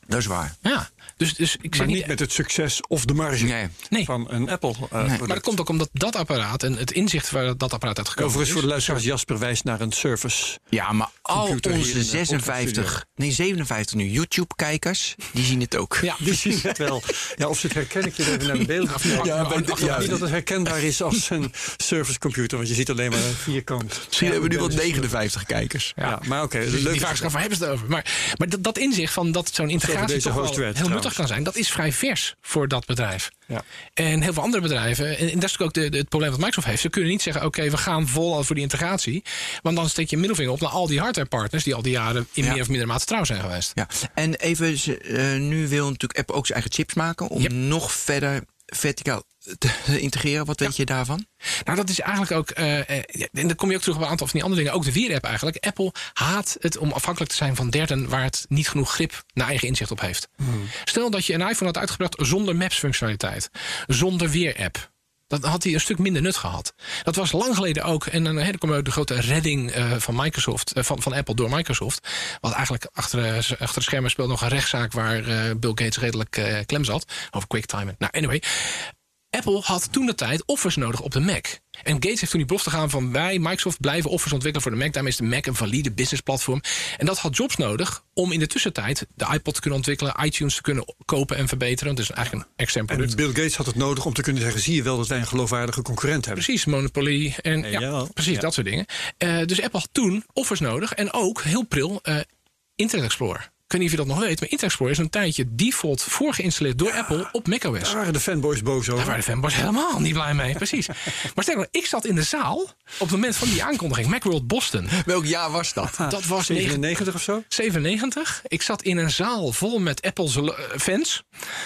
S2: Dat is waar.
S4: Ja. Dus, dus ik
S3: maar
S4: zeg
S3: niet,
S4: niet
S3: met het succes of de marge
S2: nee.
S4: Nee.
S3: van een Apple. Uh,
S4: nee. Maar dat komt ook omdat dat apparaat en het inzicht waar dat apparaat uit gekomen
S3: Overigens
S4: is.
S3: voor de luisteraars, Jasper wijst naar een Surface.
S2: Ja, maar al
S3: Computer hier in
S2: onze
S3: de
S2: zesenvijftig, nee zevenenvijftig nu YouTube-kijkers, die zien het ook.
S4: Ja,
S3: Die zien het wel. Ja, of ze het herkennen, ik even naar de beelden.
S4: Ja,
S3: Ja,
S4: bij de-
S3: ja, niet dat het herkenbaar is als een Surface computer, want je ziet alleen maar een vierkant.
S2: Misschien hebben we nu wel
S3: Ja,
S2: negenenvijftig kijkers.
S3: Ja, maar oké.
S4: Dus
S3: leuk.
S4: die vraag is van, waar hebben ze het over? Maar, maar dat, dat inzicht van dat zo'n integratie
S3: deze
S4: toch wel
S3: host
S4: heel
S3: werd,
S4: nuttig
S3: trouwens.
S4: kan zijn, dat is vrij vers voor dat bedrijf.
S3: Ja.
S4: En heel veel andere bedrijven, en, en dat is ook de, de, het probleem wat Microsoft heeft. Ze kunnen niet zeggen, oké, okay, we gaan vol voor die integratie. Want dan steek je een middelvinger op naar al die hardwarepartners die al die jaren in
S2: Ja.
S4: meer of minder mate trouw zijn geweest.
S2: Ja, en even, ze, uh, nu wil natuurlijk Apple ook zijn eigen chips maken om
S4: Yep.
S2: nog verder verticaal te integreren. Wat weet ja. je daarvan?
S4: Nou, dat is eigenlijk ook, uh, uh, en dan kom je ook terug op een aantal van die andere dingen. Ook de Weer-app eigenlijk. Apple haat het om afhankelijk te zijn van derden waar het niet genoeg grip naar eigen inzicht op heeft. Hmm. Stel dat je een iPhone had uitgebracht zonder Maps-functionaliteit, zonder Weer-app. Dat had hij een stuk minder nut gehad. Dat was lang geleden ook. En dan, dan kwam ook de grote redding uh, van Microsoft, uh, van, van Apple door Microsoft. Want eigenlijk achter, uh, achter de schermen speelt nog een rechtszaak waar uh, Bill Gates redelijk uh, klem zat. Over QuickTime. Nou, anyway. Apple had toen de tijd Office nodig op de Mac. En Gates heeft toen die belofte gedaan van wij, Microsoft, blijven Office ontwikkelen voor de Mac. Daarmee is de Mac een valide businessplatform. En dat had Jobs nodig om in de tussentijd de iPod te kunnen ontwikkelen, iTunes te kunnen kopen en verbeteren. Dus eigenlijk een extern product.
S3: En Bill Gates had het nodig om te kunnen zeggen, zie je wel dat wij een geloofwaardige concurrent hebben.
S4: Precies, monopolie en
S3: nee,
S4: ja,
S3: ja,
S4: precies
S3: ja.
S4: dat soort dingen. Uh, dus Apple had toen Office nodig en ook heel pril uh, Internet Explorer. Ik weet niet of je dat nog weet, maar Internet Explorer is een tijdje default voorgeïnstalleerd door ja, Apple op macOS.
S3: Daar waren de fanboys boos over.
S4: Daar waren de fanboys helemaal niet blij mee, precies. Maar stel nou, ik zat in de zaal op het moment van die aankondiging, Macworld Boston.
S2: Welk jaar was dat?
S4: Dat was
S3: zevenennegentig of zo?
S4: zevenennegentig. Ik zat in een zaal vol met Apple's uh, fans.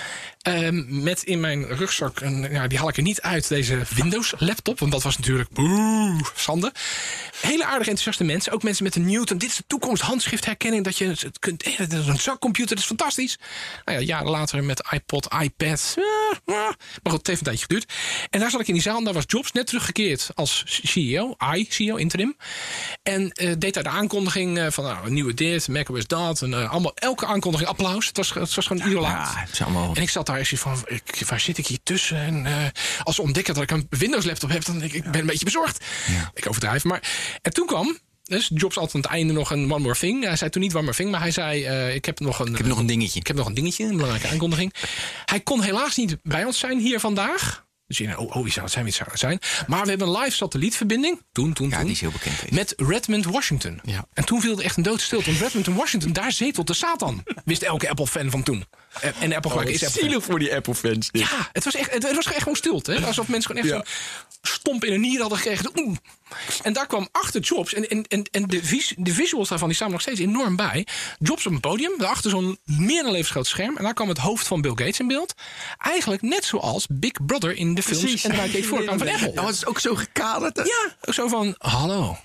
S4: Um, met in mijn rugzak, een, ja, die haal ik er niet uit, deze Windows-laptop. Want dat was natuurlijk boe, Sander. Hele aardige, enthousiaste mensen. Ook mensen met een Newton. Dit is de toekomst, handschriftherkenning. Dat je het kunt. Eh, dat is een zakcomputer, dat is fantastisch. Nou ja, jaren later met iPod, iPad. Eh, eh. Maar goed, het heeft een tijdje geduurd. En daar zat ik in die zaal. En daar was Jobs net teruggekeerd als C E O. I-C E O, interim. En uh, deed daar de aankondiging uh, van nou, een nieuwe dit, macOS dat. En uh, allemaal, elke aankondiging applaus. Het was, het was gewoon idolaat.
S2: Ja, het is allemaal...
S4: En ik zat daar eens van, ik, waar zit ik hier tussen? En uh, als ze ontdekken dat ik een Windows laptop heb, dan denk ik, ik ben een beetje bezorgd. Ja. Ik overdrijf. Maar en toen kwam, dus Jobs altijd aan het einde nog een one more thing. Hij zei toen niet one more thing, maar hij zei, uh, ik heb nog een,
S2: ik heb nog een dingetje.
S4: Ik heb nog een dingetje, een belangrijke aankondiging. Hij kon helaas niet bij ons zijn hier vandaag. Dus je, oh, oh, wie zou het zijn, wie zou het zijn? Maar we hebben een live satellietverbinding. Toen, toen,
S2: ja,
S4: toen.
S2: die is heel bekend. Deze.
S4: Met Redmond, Washington.
S2: Ja.
S4: En toen viel er echt een doodstilte. Want Redmond, Washington, daar zetelt de Satan. Wist elke Apple-fan van toen. En, en Apple
S2: oh,
S4: is Apple.
S2: zielig voor die Apple-fans. Dit.
S4: Ja, het was, echt, het was echt gewoon stilte. Hè? Alsof mensen gewoon echt ja. zo'n stomp in een nier hadden gekregen. Oeh. En daar kwam achter Jobs. En, en, en, en de, vis, de visuals daarvan die staan nog steeds enorm bij. Jobs op een podium. Daarachter zo'n meer dan levensgroot scherm. En daar kwam het hoofd van Bill Gates in beeld. Eigenlijk net zoals Big Brother in de films.
S2: Precies.
S4: En waar Gates voorkwam van Apple.
S2: Nou, het is ook zo gekaderd. Hè?
S4: Ja, ook zo van, hallo.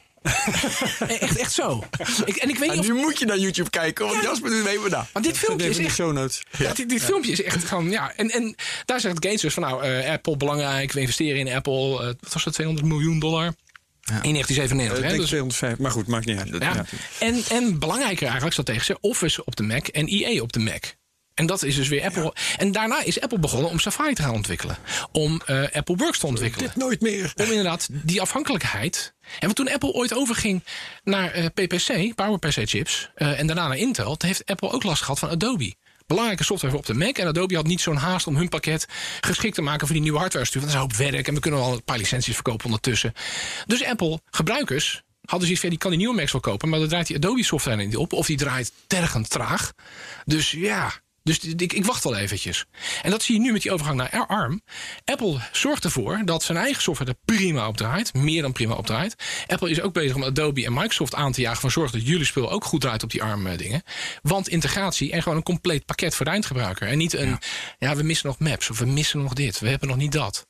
S4: echt, echt zo. Ik, en ik weet niet of...
S2: Nu moet je naar YouTube kijken, want ja. Jasper doet mee vandaag.
S4: Want dit filmpje is echt...
S3: show notes.
S4: Ja, ja, dit, dit ja. filmpje is echt gewoon... Ja, en, en daar zegt Gates dus van nou, uh, Apple belangrijk, we investeren in Apple. Uh, wat was dat, tweehonderd miljoen dollar? Ja. In negentien zevenennegentig.
S3: Uh,
S4: hè,
S3: dus, tweehonderdvijf, maar goed, maakt niet uit.
S4: Ja. Ja. En, en belangrijker eigenlijk, zat tegen ze, Office op de Mac en I E op de Mac. En dat is dus weer Apple. Ja. En daarna is Apple begonnen om Safari te gaan ontwikkelen. Om uh, Apple Works te ontwikkelen.
S3: Dit nooit meer.
S4: Om inderdaad die afhankelijkheid. En want toen Apple ooit overging naar uh, P P C, PowerPC chips, uh, en daarna naar Intel, heeft Apple ook last gehad van Adobe. Belangrijke software op de Mac. En Adobe had niet zo'n haast om hun pakket geschikt te maken voor die nieuwe hardware stuur. Want dat is een hoop werk en we kunnen wel een paar licenties verkopen ondertussen. Dus Apple gebruikers hadden zoiets van, die kan die nieuwe Macs wel kopen, maar dan draait die Adobe software niet op. Of die draait tergend traag. Dus ja... Dus ik, ik wacht wel eventjes. En dat zie je nu met die overgang naar ARM. Apple zorgt ervoor dat zijn eigen software er prima op draait. Meer dan prima op draait. Apple is ook bezig om Adobe en Microsoft aan te jagen van zorg dat jullie spul ook goed draait op die ARM dingen. Want integratie en gewoon een compleet pakket voor de eindgebruiker. En niet een, ja, ja we missen nog maps of we missen nog dit. We hebben nog niet dat.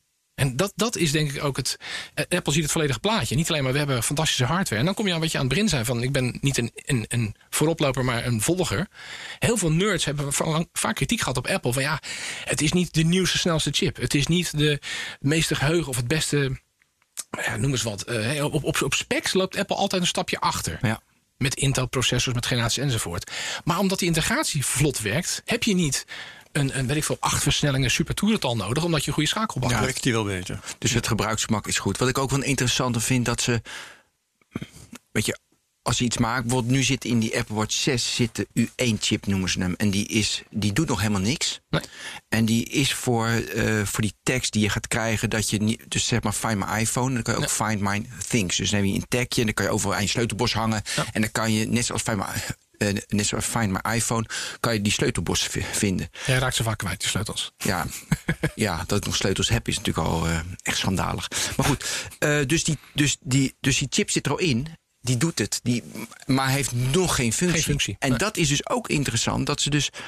S4: En dat, dat is denk ik ook het... Apple ziet het volledige plaatje. Niet alleen maar we hebben fantastische hardware. En dan kom je aan wat je aan het begin zei van... ik ben niet een, een, een vooroploper, maar een volger. Heel veel nerds hebben vaak kritiek gehad op Apple. Van ja, het is niet de nieuwste, snelste chip. Het is niet de meeste geheugen of het beste... Ja, noem eens wat. Uh, op, op, op specs loopt Apple altijd een stapje achter.
S2: Ja.
S4: met Intel-processors, met generaties enzovoort. Maar omdat die integratie vlot werkt, heb je niet een, een weet ik veel, acht versnellingen supertoerental nodig, omdat je een goede schakelbak hebt.
S3: Ja, werkt die wel beter.
S2: Dus het gebruiksgemak is goed. Wat ik ook wel interessant vind, dat ze, weet je, als je iets maakt, bijvoorbeeld nu zit in die Apple Watch zes zit de U één chip, noemen ze hem. En die, is, die doet nog helemaal niks.
S4: Nee.
S2: En die is voor, uh, voor die tekst die je gaat krijgen, dat je niet, dus zeg maar Find My iPhone, en dan kan je ook ja. Find My Things. Dus dan heb je een tagje en dan kan je overal een sleutelbos hangen. Ja. En dan kan je, net zoals Find My, uh, net zoals Find My iPhone, kan je die sleutelbos v- vinden.
S4: Jij raakt ze vaak kwijt, die sleutels.
S2: Ja, ja, dat ik nog sleutels heb is natuurlijk al uh, echt schandalig. Maar goed, uh, dus, die, dus, die, dus die chip zit er al in. Die doet het, die, maar heeft nog geen functie.
S4: Geen functie
S2: en
S4: nee.
S2: dat is dus ook interessant, dat ze dus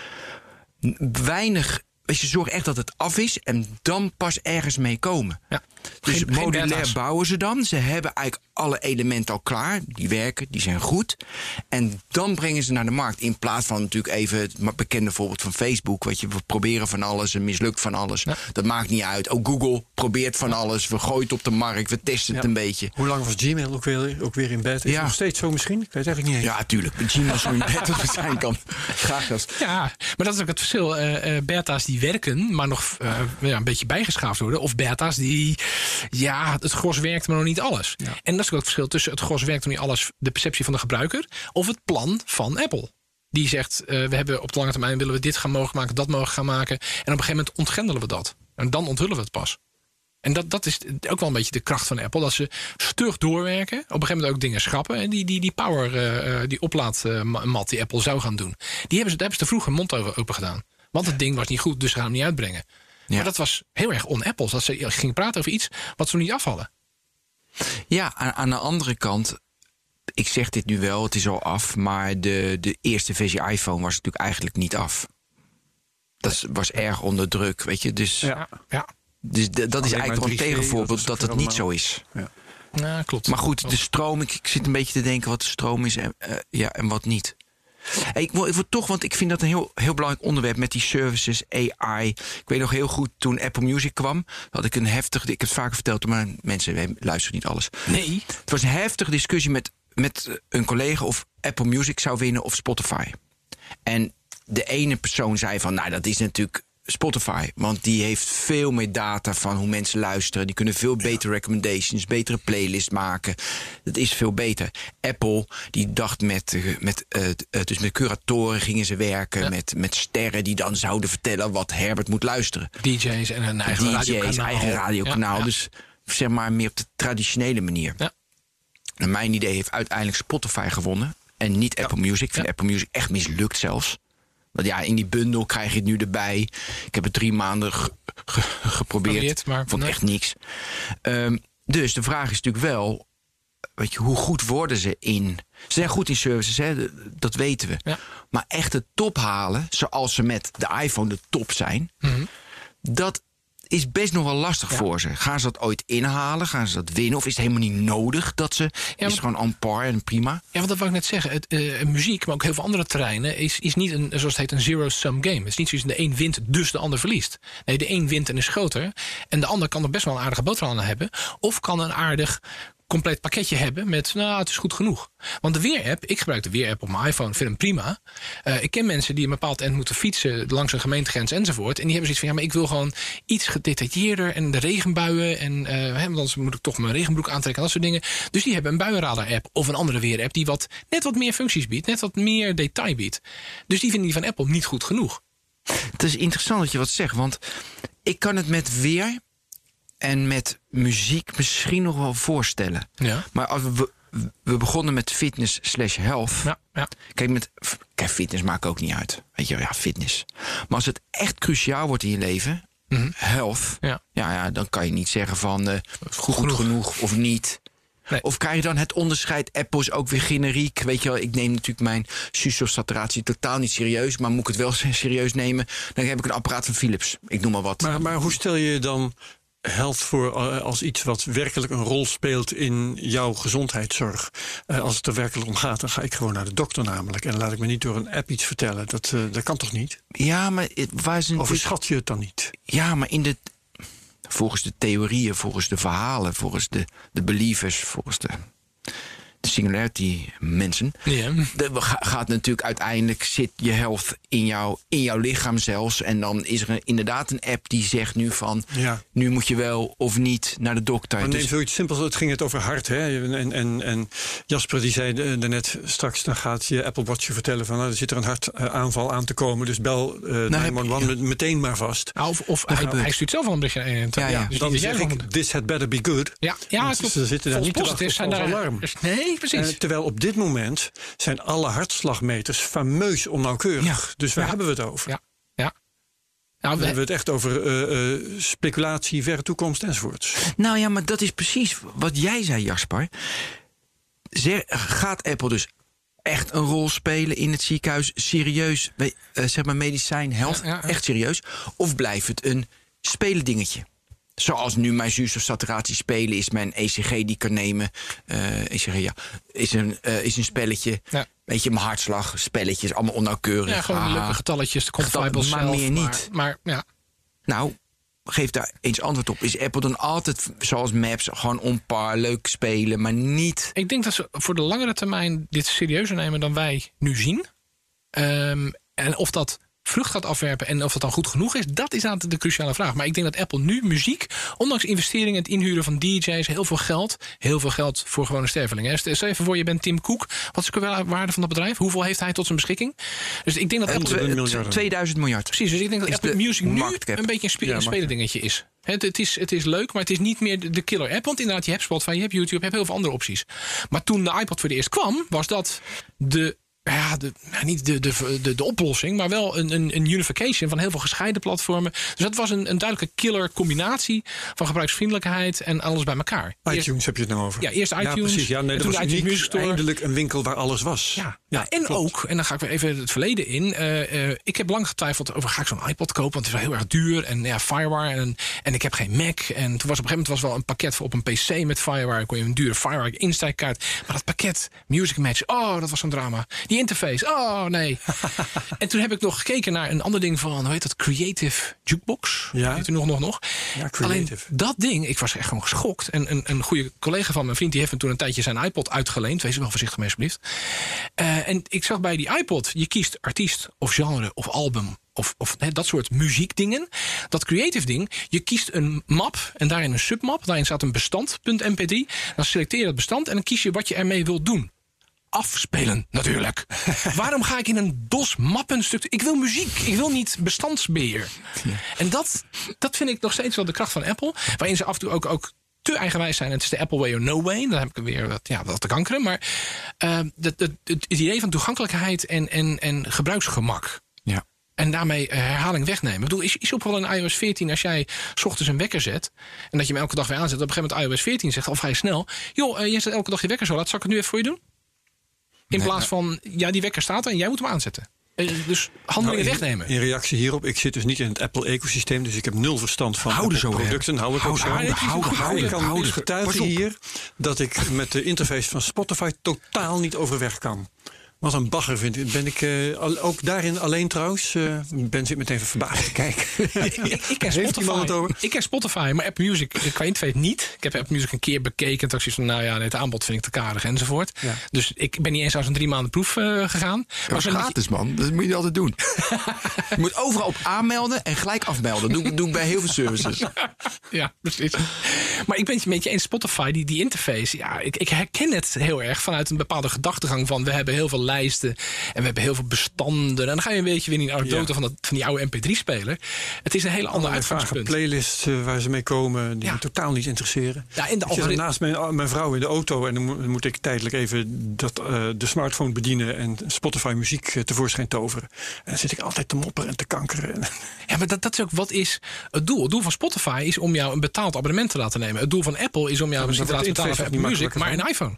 S2: weinig, weet je, zorgen echt dat het af is en dan pas ergens mee komen.
S4: Ja.
S2: Dus
S4: Geen,
S2: modulair
S4: geen
S2: bouwen ze dan. Ze hebben eigenlijk alle elementen al klaar. Die werken, die zijn goed. En dan brengen ze naar de markt. In plaats van natuurlijk even het bekende voorbeeld van Facebook. Weet je, we proberen van alles en mislukt van alles. Ja. Dat maakt niet uit. Ook Google probeert van alles. We gooien het op de markt. We testen ja. het een beetje.
S3: Hoe lang was Gmail ook weer, ook weer in bed? Is ja. het nog steeds zo misschien? Ik weet het eigenlijk niet eens.
S2: Ja, tuurlijk. Gmail zo in bed als het zijn kan. Graag zelfs.
S4: Ja, maar dat is ook het verschil. Uh, uh, beta's die werken, maar nog uh, ja, een beetje bijgeschaafd worden. Of beta's die, ja, het gros werkt, maar nog niet alles. Ja. En dat is ook het verschil tussen het gros werkt nog niet alles, de perceptie van de gebruiker, of het plan van Apple. Die zegt, uh, we hebben op de lange termijn willen we dit gaan mogelijk maken, dat mogelijk gaan maken. En op een gegeven moment ontgrendelen we dat. En dan onthullen we het pas. En dat, dat is ook wel een beetje de kracht van Apple. Dat ze stug doorwerken. Op een gegeven moment ook dingen schrappen. En die, die, die power, uh, die oplaadmat die Apple zou gaan doen. Die hebben ze, daar hebben ze te vroeg hun mond over open gedaan. Want het ding was niet goed, dus ze gaan hem niet uitbrengen. Ja. Maar dat was heel erg on-Apples. Dat ze gingen praten over iets wat ze nog niet afvallen.
S2: Ja, aan, aan de andere kant, ik zeg dit nu wel, het is al af. Maar de, de eerste versie iPhone was natuurlijk eigenlijk niet af. Dat was erg onder druk, weet je. Dus,
S4: ja, ja.
S2: dus de, dat is eigenlijk wel een tegenvoorbeeld dat het niet zo is.
S3: Ja.
S4: Ja, klopt.
S2: Maar goed, de stroom, ik, ik zit een beetje te denken wat de stroom is en, uh, ja, en wat niet. Hey, ik, wil, ik wil toch, want ik vind dat een heel, heel belangrijk onderwerp met die services, A I. Ik weet nog heel goed, toen Apple Music kwam, had ik een heftige, ik heb het vaker verteld, maar mensen luisteren niet alles.
S4: Nee.
S2: Het was een heftige discussie met, met een collega of Apple Music zou winnen of Spotify. En de ene persoon zei van, nou, dat is natuurlijk Spotify, want die heeft veel meer data van hoe mensen luisteren. Die kunnen veel betere recommendations, betere playlists maken. Dat is veel beter. Apple, die dacht met, met, uh, dus met curatoren gingen ze werken, ja. met, met sterren die dan zouden vertellen wat Herbert moet luisteren.
S4: D J's en een eigen
S2: D J's,
S4: radiokanaal.
S2: eigen radiokanaal. Ja, ja. Dus zeg maar meer op de traditionele manier. Ja. En mijn idee heeft uiteindelijk Spotify gewonnen en niet ja. Apple Music. Ik vind ja. Apple Music echt mislukt zelfs. Want ja, in die bundel krijg je het nu erbij. Ik heb het drie maanden ge- ge- geprobeerd. Probeert, maar vond nee. echt niks. Um, dus de vraag is natuurlijk wel, weet je, hoe goed worden ze in? Ze zijn goed in services, hè, dat weten we. Ja. Maar echt de top halen, zoals ze met de iPhone de top zijn, mm-hmm. dat is best nog wel lastig ja. voor ze. Gaan ze dat ooit inhalen? Gaan ze dat winnen? Of is het helemaal niet nodig dat ze... Ja, is het gewoon on par en prima?
S4: Ja, want dat wou ik net zeggen. Het, uh, muziek, maar ook heel veel andere terreinen... is, is niet een, zoals het heet, een zero-sum game. Het is niet zoals de een wint, dus de ander verliest. Nee, de een wint en is groter. En de ander kan er best wel een aardige boterham aan hebben. Of kan een aardig compleet pakketje hebben met, nou, het is goed genoeg. Want de Weer-app, ik gebruik de Weer-app op mijn iPhone, vind hem prima. Uh, ik ken mensen die een bepaald eind moeten fietsen langs een gemeentegrens enzovoort. En die hebben zoiets van, ja, maar ik wil gewoon iets gedetailleerder en de regenbuien. En uh, hè, want anders moet ik toch mijn regenbroek aantrekken en dat soort dingen. Dus die hebben een buienradar-app of een andere Weer-app die wat, net wat meer functies biedt, net wat meer detail biedt. Dus die vinden die van Apple niet goed genoeg.
S2: Het is interessant dat je wat zegt, want ik kan het met weer en met muziek misschien nog wel voorstellen. Ja. Maar als we, we begonnen met fitness slash health. Ja, ja. Kijk, met kijk, fitness maakt ook niet uit. Weet je, ja, fitness. Maar als het echt cruciaal wordt in je leven, mm-hmm. health, ja. Ja, ja, dan kan je niet zeggen van uh, goed, goed genoeg of niet. Nee. Of krijg je dan het onderscheid, Apple is ook weer generiek. Weet je wel, ik neem natuurlijk mijn Suso-saturatie totaal niet serieus. Maar moet ik het wel serieus nemen, dan heb ik een apparaat van Philips. Ik noem maar wat.
S3: Maar, maar hoe stel je dan health voor als iets wat werkelijk een rol speelt in jouw gezondheidszorg? Uh, als het er werkelijk om gaat, dan ga ik gewoon naar de dokter namelijk. En dan laat ik me niet door een app iets vertellen. Dat, uh, dat kan toch niet?
S2: Ja, maar waar is een...
S3: Overschat je het dan niet?
S2: Ja, maar in de... Volgens de theorieën, volgens de verhalen, volgens de, de believers, volgens de, de Singularity mensen.
S4: Ja.
S2: De, gaat natuurlijk uiteindelijk zit je health in, jou, in jouw lichaam zelfs. En dan is er een, inderdaad een app die zegt nu van... Ja. nu moet je wel of niet naar de dokter.
S3: Maar neem
S2: dus,
S3: zoiets simpels, het ging het over hart. Hè? En, en, en Jasper die zei daarnet straks... dan gaat je Apple Watch je vertellen van... nou, er zit er een hartaanval aan te komen. Dus bel uh, nou, negen een een meteen maar vast.
S4: Nou, of of hij, hij stuurt zelf al een berichtje. Ja, ja.
S3: Ja, dus dan zeg ik, moet... this had better be good.
S4: Ja, ja
S3: dus ze zitten daar niet te wachten op als alarm.
S4: Nee, precies.
S3: Uh, terwijl op dit moment zijn alle hartslagmeters fameus onnauwkeurig. Ja. Dus waar ja. hebben we het over?
S4: Ja. ja. Nou,
S3: we hebben het echt over uh, uh, speculatie, verre toekomst enzovoorts.
S2: Nou ja, maar dat is precies wat jij zei, Jasper. Zer, gaat Apple dus echt een rol spelen in het ziekenhuis? Serieus, uh, zeg maar medicijn, health, ja, ja, ja. echt serieus? Of blijft het een spelendingetje? Zoals nu mijn zuurstofsaturatie spelen is mijn E C G die ik kan nemen. Uh, E C G, ja. Is een, uh, is een spelletje. Ja. Weet je, mijn hartslag, spelletjes, allemaal onnauwkeurig.
S4: Ja, gewoon ah, leuke getalletjes. De
S2: getal, maar zelf, meer niet.
S4: Maar, maar ja.
S2: Nou, geef daar eens antwoord op. Is Apple dan altijd, zoals Maps, gewoon on par, leuk spelen, maar niet...
S4: Ik denk dat ze voor de langere termijn dit serieuzer nemen dan wij nu zien. Um, en of dat vrucht gaat afwerpen en of het dan goed genoeg is, dat is aan de cruciale vraag. Maar ik denk dat Apple nu muziek, ondanks investeringen en het inhuren van D J's, heel veel geld, heel veel geld voor gewone stervelingen. Stel even voor, je bent Tim Cook. Wat is de waarde van dat bedrijf? Hoeveel heeft hij tot zijn beschikking? Dus ik denk dat Apple...
S2: tweeduizend miljard.
S4: Precies, dus ik denk dat Apple Music nu een beetje een, spe- ja, een spelendingetje is. Het, het, is, het is leuk, maar het is niet meer de killer app. Want inderdaad, je hebt Spotify, je hebt YouTube, je hebt heel veel andere opties. Maar toen de iPod voor de eerst kwam, was dat de... Ja, de, niet de, de, de, de oplossing, maar wel een, een, een unification van heel veel gescheiden platformen. Dus dat was een, een duidelijke killer combinatie van gebruiksvriendelijkheid en alles bij elkaar.
S3: iTunes eerst, heb je het nou over?
S4: Ja, eerst iTunes.
S3: Ja, precies. Ja, nee, dat was uniek, eindelijk een winkel waar alles was.
S4: Ja, ja, ja en klopt. Ook, en dan ga ik weer even het verleden in. Uh, uh, ik heb lang getwijfeld over, ga ik zo'n iPod kopen? Want het is wel heel erg duur. En ja, FireWire. En, en ik heb geen Mac. En toen was op een gegeven moment was wel een pakket voor op een P C met FireWire. Kon je een dure FireWire insteekkaart. Maar dat pakket, Music Match, oh, dat was zo'n drama. Die interface, oh nee. En toen heb ik nog gekeken naar een ander ding van, hoe heet dat? Creative Jukebox.
S3: Ja.
S4: Heet er nog, nog, nog.
S3: Ja,
S4: Alleen dat ding, ik was echt gewoon geschokt. En een, een goede collega van mijn vriend, die heeft me toen een tijdje zijn iPod uitgeleend. Wees er wel voorzichtig mee, alsjeblieft. Uh, en ik zag bij die iPod, je kiest artiest of genre of album. Of, of he, dat soort muziekdingen. Dat creative ding, je kiest een map en daarin een submap. Daarin staat een bestand, .m p drie. Dan selecteer je dat bestand en dan kies je wat je ermee wilt doen. Afspelen, natuurlijk. Waarom ga ik in een D O S-mappenstuk? Ik wil muziek, ik wil niet bestandsbeheer. Ja. En dat, dat vind ik nog steeds wel de kracht van Apple. Waarin ze af en toe ook, ook te eigenwijs zijn. Het is de Apple way or no way. Dan heb ik weer wat, ja, wat te kankeren. Maar uh, het, het, het, het idee van toegankelijkheid en, en, en gebruiksgemak.
S2: Ja.
S4: En daarmee herhaling wegnemen. Ik bedoel, is, is ook wel een iOS veertien als jij 's ochtends een wekker zet en dat je hem elke dag weer aanzet. Op een gegeven moment iOS veertien zegt al vrij snel, joh, uh, jij zet elke dag je wekker zo laat. Zal ik het nu even voor je doen? In nee, plaats van, ja, die wekker staat er en jij moet hem aanzetten. Dus handelingen nou, in, wegnemen.
S3: In reactie hierop, ik zit dus niet in het Apple-ecosysteem, dus ik heb nul verstand van Apple-producten. Hou ik ook zo.
S2: Houden, houden, houden.
S3: Ik kan dus getuigen hier dat ik met de interface van Spotify totaal niet overweg kan. Wat een bagger vind ik. Ben ik uh, ook daarin alleen trouwens? Uh, Ben zit meteen even verbaasd te kijken.
S4: ik, ik, ken Spotify, ik ken Spotify, maar Apple Music qua interface niet. Ik heb Apple Music een keer bekeken. Toen dacht ik van, nou ja, het aanbod vind ik te karig enzovoort. Ja. Dus ik ben niet eens als een drie maanden proef uh, gegaan.
S2: Dat is gratis, je... man. Dat moet je altijd doen. Je moet overal op aanmelden en gelijk afmelden. Dat doe, doe ik bij heel veel services.
S4: ja, ja, precies. Maar ik ben het met je eens, Spotify, die, die interface. Ja, ik, ik herken het heel erg vanuit een bepaalde gedachtegang van, we hebben heel veel lijsten en we hebben heel veel bestanden. En dan ga je een beetje weer in die anekdote ja. van, dat, van die oude M P drie speler. Het is een hele andere uitgangspunt.
S3: Playlists uh, waar ze mee komen, die ja. me totaal niet interesseren. Ja, in de ik zit naast mijn, mijn vrouw in de auto en dan moet, moet ik tijdelijk even dat, uh, de smartphone bedienen en Spotify muziek uh, tevoorschijn toveren. En dan zit ik altijd te mopperen en te kankeren.
S4: Ja, maar dat, dat is ook, wat is het doel? Het doel van Spotify is om jou een betaald abonnement te laten nemen. Het doel van Apple is om jou misschien te laten betalen voor Apple Music, maar een iPhone.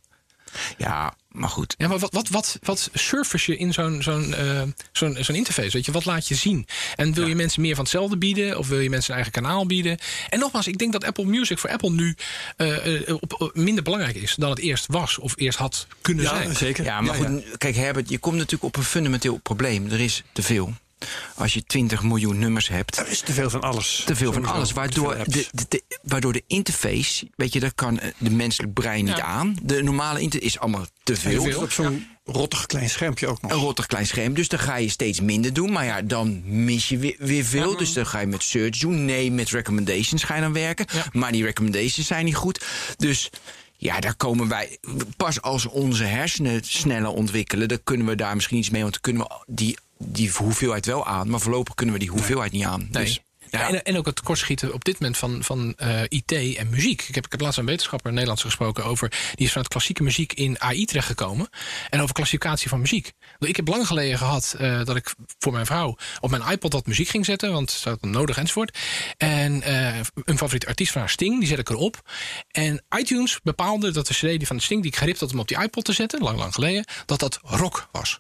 S2: Ja, maar goed.
S4: Ja, maar wat, wat, wat, wat surfers je in zo'n, zo'n, uh, zo'n, zo'n interface? Weet je, wat laat je zien? En wil ja. je mensen meer van hetzelfde bieden? Of wil je mensen een eigen kanaal bieden? En nogmaals, ik denk dat Apple Music voor Apple nu uh, uh, op, uh, minder belangrijk is dan het eerst was. Of eerst had kunnen
S3: ja,
S4: zijn.
S3: Zeker.
S2: Ja, maar ja, goed, ja. Kijk Herbert, je komt natuurlijk op een fundamenteel probleem. Er is te veel. als je twintig miljoen nummers hebt.
S3: Er is te veel van alles.
S2: Te veel van alles. Waardoor de, de, de, waardoor de interface, weet je, dat kan de menselijk brein niet ja. aan. De normale interface is allemaal te veel.
S3: veel. Op zo'n rottig klein schermpje ook nog.
S2: Een rottig klein scherm. Dus dan ga je steeds minder doen. Maar ja, dan mis je weer, weer veel. Ja, dus dan ga je met search doen. Nee, met recommendations ga je dan werken. Ja. Maar die recommendations zijn niet goed. Dus ja, daar komen wij. Pas als onze hersenen sneller ontwikkelen, dan kunnen we daar misschien iets mee. Want dan kunnen we die, die hoeveelheid wel aan. Maar voorlopig kunnen we die hoeveelheid niet aan.
S4: Nee.
S2: Dus,
S4: ja, en, en ook het tekortschieten op dit moment van, van uh, I T en muziek. Ik heb, ik heb laatst een wetenschapper in Nederlands gesproken over. Die is vanuit klassieke muziek in A I terechtgekomen. En over klassificatie van muziek. Ik heb lang geleden gehad uh, dat ik voor mijn vrouw op mijn iPod wat muziek ging zetten. Want ze had het nodig enzovoort. En uh, een favoriete artiest van haar, Sting, die zet ik erop. En iTunes bepaalde dat de C D van Sting die ik geript had om op die iPod te zetten, lang lang geleden, dat dat rock was.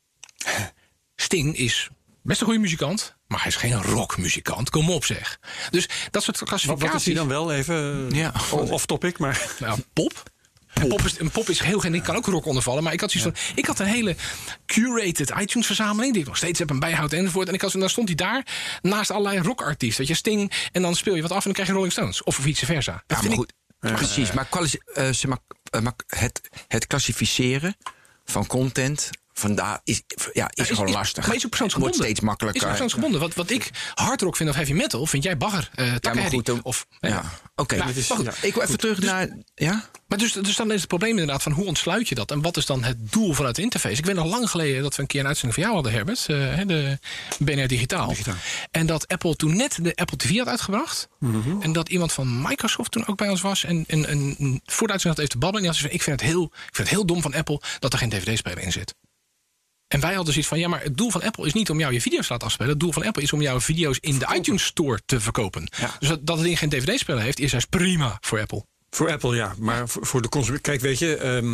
S4: Sting is best een goede muzikant, maar hij is geen rockmuzikant. Kom op, zeg. Dus dat soort klassificaties.
S3: Wat is hij dan wel? Even ja. off topic, maar
S4: nou, pop. Een pop, is, een pop is heel geen. Ik kan ook rock ondervallen. Maar ik had zoiets ja. van. Ik had een hele curated iTunes verzameling. Die ik nog steeds heb en bijhoud enzovoort. En ik had, dan stond hij daar naast allerlei rockartiesten. Weet je, Sting. En dan speel je wat af en dan krijg je Rolling Stones. Of vice versa. Dat
S2: ja,
S4: vind
S2: maar goed.
S4: Ik,
S2: uh, precies. Maar, kwali- uh, zeg maar, uh, maar het, het klassificeren van content. Vandaar is, ja, is, is gewoon
S4: is,
S2: lastig.
S4: Maar is ook persoonsgebonden.
S2: Wordt steeds makkelijker.
S4: Is persoonsgebonden. Wat, wat ik hardrock vind of heavy metal, vind jij bagger. Uh,
S2: ja, maar goed, dan,
S4: of,
S2: ja. ja. Oké, okay.
S4: ja,
S2: ja. ik wil even terug dus, naar. Ja?
S4: Maar dus, dus dan is het probleem inderdaad van hoe ontsluit je dat? En wat is dan het doel vanuit de interface? Ik weet nog lang geleden dat we een keer een uitzending van jou hadden, Herbert. Uh, de B N R Digitaal. Digitaal. En dat Apple toen net de Apple T V had uitgebracht. Mm-hmm. En dat iemand van Microsoft toen ook bij ons was. En, en, en voor de uitzending had even te babbelen. En die had van, ik vind het heel, ik vind het heel dom van Apple dat er geen D V D-speler in zit. En wij hadden zoiets van, ja, maar het doel van Apple is niet om jou je video's te laten afspelen. Het doel van Apple is om jouw video's in de iTunes Store te verkopen. Ja. Dus dat, dat het ding geen D V D-speler heeft, is juist prima voor Apple.
S3: Voor Apple, ja. Maar voor, voor de consument. Kijk, weet je, um,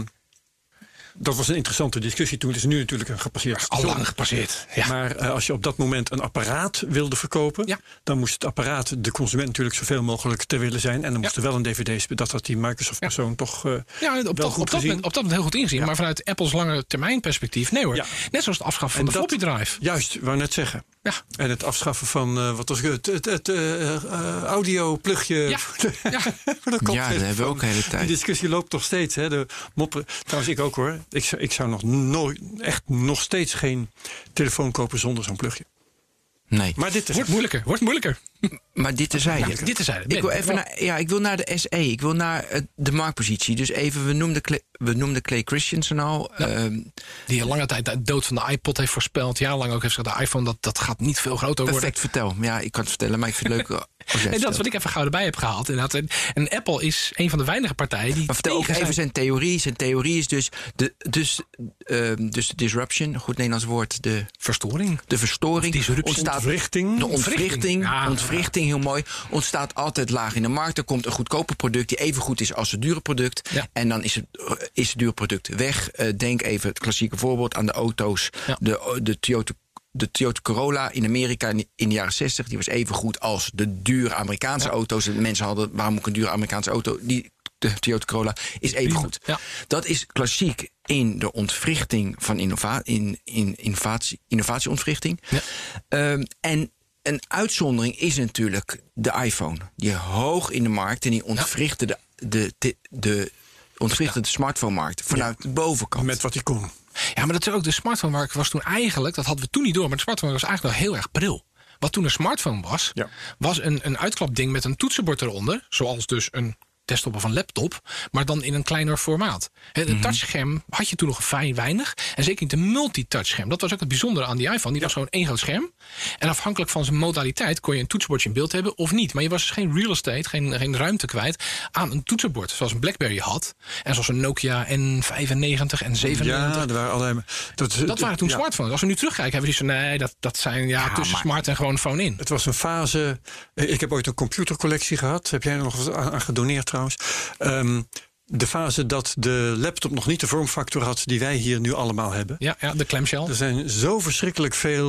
S3: dat was een interessante discussie toen. Het is nu natuurlijk een gepasseerd
S4: station. Al lang gepasseerd. Ja.
S3: Maar uh, als je op dat moment een apparaat wilde verkopen, ja. dan moest het apparaat de consument natuurlijk zoveel mogelijk ter willen zijn. En dan moest ja. er wel een D V D. Dat had die Microsoft-persoon ja. toch uh,
S4: ja, op
S3: wel
S4: dat,
S3: goed
S4: op dat moment, op dat moment heel goed ingezien. Ja. Maar vanuit Apples lange termijn perspectief, nee hoor. Ja. Net zoals het afschaffen van en de floppy drive.
S3: Juist, wou net zeggen. Ja. En het afschaffen van uh, wat was het, het, het uh, uh, audio-plugje.
S4: Ja,
S3: de,
S4: ja.
S2: dat, ja, dat hebben we ook de hele tijd.
S3: Die discussie loopt nog steeds. Hè, de moppen. Trouwens, ik ook hoor. Ik, ik zou nog nooit, echt nog steeds geen telefoon kopen zonder zo'n plugje.
S2: Nee.
S4: Maar dit wordt moeilijker. Wordt moeilijker.
S2: Maar dit terzijde.
S4: Ja, dit terzijde.
S2: Ik wil even naar, ja, ik wil naar de S E. Ik wil naar uh, de marktpositie. Dus even, we noemden Clay, we noemden Clay Christensen al. Ja. Uh,
S4: die al lange tijd de dood van de iPod heeft voorspeld. Jarenlang ook heeft gezegd, de iPhone, dat, dat gaat niet veel groter worden.
S2: Perfect, vertel. Ja, ik kan het vertellen, maar ik vind het leuk.
S4: En dat is wat ik even gauw erbij heb gehaald. En, en Apple is een van de weinige partijen die.
S2: Maar vertel ook even zijn theorie. Zijn theorie is dus de, dus, uh, dus de disruption, goed Nederlands woord. De
S4: verstoring.
S2: De verstoring.
S3: Ontstaat, ontwrichting.
S2: De ontwrichting. Ja, ontwrichting, heel mooi. Ontstaat altijd laag in de markt. Er komt een goedkoper product die even goed is als het dure product. Ja. En dan is het, is het dure product weg. Uh, denk even het klassieke voorbeeld aan de auto's. Ja. De, de Toyota. De Toyota Corolla in Amerika in de jaren zestig... die was even goed als de dure Amerikaanse ja. auto's. De mensen hadden, waarom moet ik een dure Amerikaanse auto? Die, de Toyota Corolla is even goed. Ja. Dat is klassiek in de ontwrichting van innova- in, in innovatie, innovatieontwrichting. Ja. Um, en een uitzondering is natuurlijk de iPhone. Die hoog in de markt en die ontwrichtte de, de, de, de, ontwrichtte de smartphone-markt vanuit ja. de bovenkant.
S3: Met wat hij kon.
S4: Ja, maar dat is ook de smartphone-markt was toen eigenlijk, dat hadden we toen niet door, maar de smartphone was eigenlijk wel heel erg pril. Wat toen een smartphone was, ja. was een, een uitklapding met een toetsenbord eronder, zoals dus een desktop of een laptop, maar dan in een kleiner formaat. Het mm-hmm. touchscherm had je toen nog fijn weinig. En zeker niet de multitouchscherm. Dat was ook het bijzondere aan die iPhone. Die ja. was gewoon één groot scherm. En afhankelijk van zijn modaliteit kon je een toetsenbordje in beeld hebben of niet. Maar je was dus geen real estate, geen, geen ruimte kwijt aan een toetsenbord. Zoals een BlackBerry had. En zoals een Nokia N vijfennegentig en zevenennegentig.
S3: Ja, dat waren alleen dat,
S4: dat waren toen ja. smartphones. Als we nu terugkijken, hebben we die zo, nee, dat, dat zijn ja, ja tussen maar, smart en gewoon phone in.
S3: Het was een fase. Ik heb ooit een computercollectie gehad. Heb jij er nog wat aan gedoneerd trouwens? Um, de fase dat de laptop nog niet de vormfactor had die wij hier nu allemaal hebben.
S4: Ja, ja de clamshell.
S3: Er zijn zo verschrikkelijk veel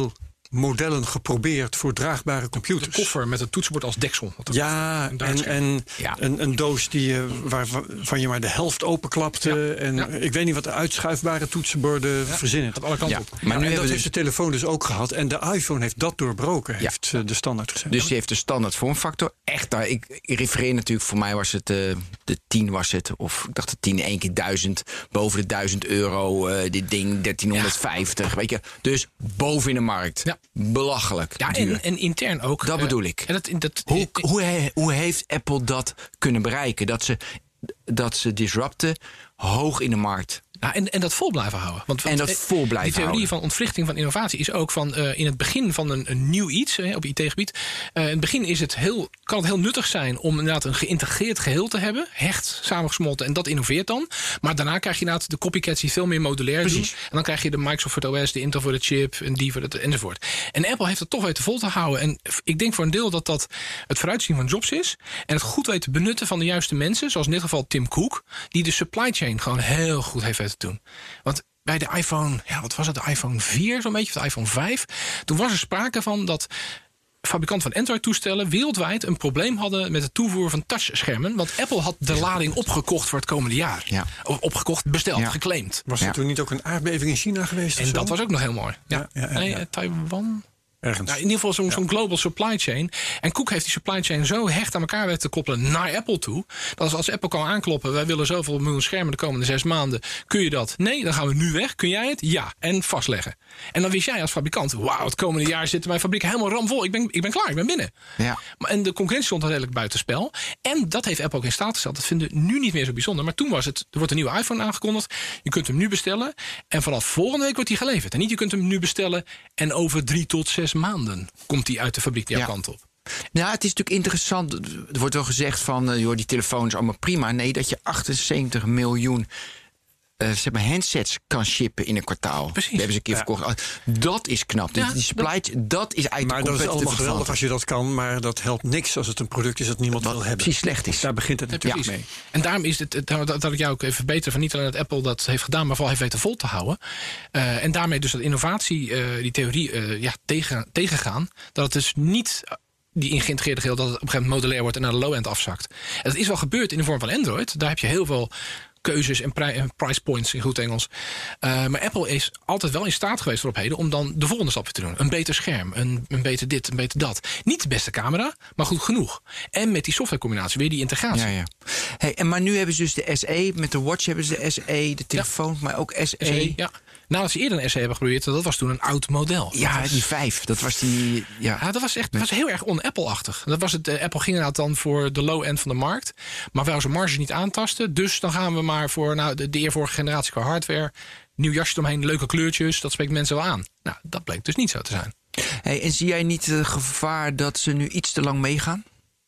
S3: modellen geprobeerd voor draagbare computers.
S4: De koffer met het toetsenbord als deksel.
S3: Ja, en, en ja. Een, een doos die je, waarvan je maar de helft openklapte. Ja. En ja. ik weet niet wat de uitschuifbare toetsenborden ja. verzinnen.
S4: Dat alle kanten
S3: ja.
S4: op.
S3: Maar nu en dat heeft de telefoon dus ook gehad. En de iPhone heeft dat doorbroken, ja. heeft de standaard gezet.
S2: Dus die heeft de standaard vormfactor. Echt, daar, ik, ik refereer natuurlijk, voor mij was het uh, de tien was het. Of ik dacht de tien één keer duizend. Boven de duizend euro. Uh, dit ding dertienhonderdvijftig. Ja. Weet je. Dus boven in de markt. Ja. Belachelijk.
S4: Ja, en, en intern ook.
S2: Dat uh, bedoel ik.
S4: Dat, dat,
S2: hoe, hoe, hoe heeft Apple dat kunnen bereiken? Dat ze, dat ze disrupten hoog in de markt.
S4: Nou, en, en dat vol blijven houden. Want,
S2: en dat vol blijven
S4: die theorie
S2: houden.
S4: van ontwrichting van innovatie is ook van uh, in het begin van een, een nieuw iets uh, op I T-gebied. Uh, in het begin is het heel, kan het heel nuttig zijn om inderdaad een geïntegreerd geheel te hebben. Hecht, samengesmolten en dat innoveert dan. Maar daarna krijg je inderdaad de copycats die veel meer modulair Precies. doen. En dan krijg je de Microsoft voor het O S, de Intel voor de chip en die voor het enzovoort. En Apple heeft het toch weten vol te houden. En ik denk voor een deel dat dat het vooruitzien van Jobs is. En het goed weten benutten van de juiste mensen. Zoals in dit geval Tim Cook. Die de supply chain gewoon heel goed heeft weten doen. Want bij de iPhone, ja, wat was het, de iPhone vier zo'n beetje, of de iPhone vijf... toen was er sprake van dat fabrikanten van Android-toestellen wereldwijd een probleem hadden met het toevoeren van touchschermen. Want Apple had de lading opgekocht voor het komende jaar. Ja. Of opgekocht, besteld, ja. geclaimd.
S3: Was er ja. toen niet ook een aardbeving in China geweest?
S4: En
S3: of zo?
S4: Dat was ook nog heel mooi. Ja. Ja, ja, ja, nee, ja. Taiwan... Nou, in ieder geval zo'n ja. zo'n global supply chain. En Cook heeft die supply chain zo hecht aan elkaar weten te koppelen naar Apple toe. Dat als Apple kan aankloppen, wij willen zoveel miljoen schermen de komende zes maanden. Kun je dat? Nee, dan gaan we nu weg. Kun jij het? Ja. En vastleggen. En dan wist jij als fabrikant, wauw, het komende jaar zitten mijn fabrieken helemaal ramvol. Ik ben, ik ben klaar, ik ben binnen. Ja. En de concurrentie stond redelijk buitenspel. En dat heeft Apple ook in staat gesteld. Dat vinden we nu niet meer zo bijzonder. Maar toen was het, er wordt een nieuwe iPhone aangekondigd. Je kunt hem nu bestellen. En vanaf volgende week wordt hij geleverd. En niet, je kunt hem nu bestellen en over drie tot zes maanden komt die uit de fabriek jouw ja. kant op.
S2: Nou, het is natuurlijk interessant. Er wordt wel gezegd van, uh, joh, die telefoon is allemaal prima. Nee, dat je achtenzeventig miljoen uh, zeg maar handsets kan shippen in een kwartaal.
S4: Precies.
S2: Dat hebben ze een keer ja. verkocht. Dat is knap. Ja, die supply, dat, dat is eigenlijk
S3: maar dat is allemaal geweldig als je dat kan, maar dat helpt niks als het een product is dat niemand
S2: Wat
S3: wil hebben.
S2: Precies slecht is.
S3: Daar begint het natuurlijk
S4: ja,
S3: mee.
S4: En daarom is het, dat, dat ik jou ook even verbeteren van niet alleen dat Apple dat heeft gedaan, maar vooral heeft weten vol te houden. Uh, en daarmee dus dat innovatie, uh, die theorie, uh, ja, tegen, tegengaan. Dat het dus niet die in geïntegreerde geheel, dat het op een gegeven moment modulair wordt en naar de low-end afzakt. En dat is wel gebeurd in de vorm van Android. Daar heb je heel veel keuzes en, pri- en price points in goed Engels. Uh, maar Apple is altijd wel in staat geweest voor op heden om dan de volgende stap te doen. Een beter scherm, een, een beter dit, een beter dat. Niet de beste camera, maar goed genoeg. En met die softwarecombinatie, weer die integratie.
S2: Ja, ja. Hey, en maar nu hebben ze dus de S E, met de watch hebben ze de S E, de telefoon, ja. maar ook S E.
S4: S E ja. Nadat ze eerder een S E hebben geprobeerd, dat was toen een oud model.
S2: Ja,
S4: was,
S2: die vijf. Dat was die. Ja,
S4: ja dat was echt dat was heel erg on-Apple-achtig. Dat was het. Uh, Apple ging inderdaad dan voor de low-end van de markt. Maar wou zijn marge niet aantasten. Dus dan gaan we maar voor nou, de, de eervorige generatie qua hardware. Nieuw jasje eromheen, leuke kleurtjes. Dat spreekt mensen wel aan. Nou, dat bleek dus niet zo te zijn.
S2: Hey, en zie jij niet het gevaar dat ze nu iets te lang meegaan?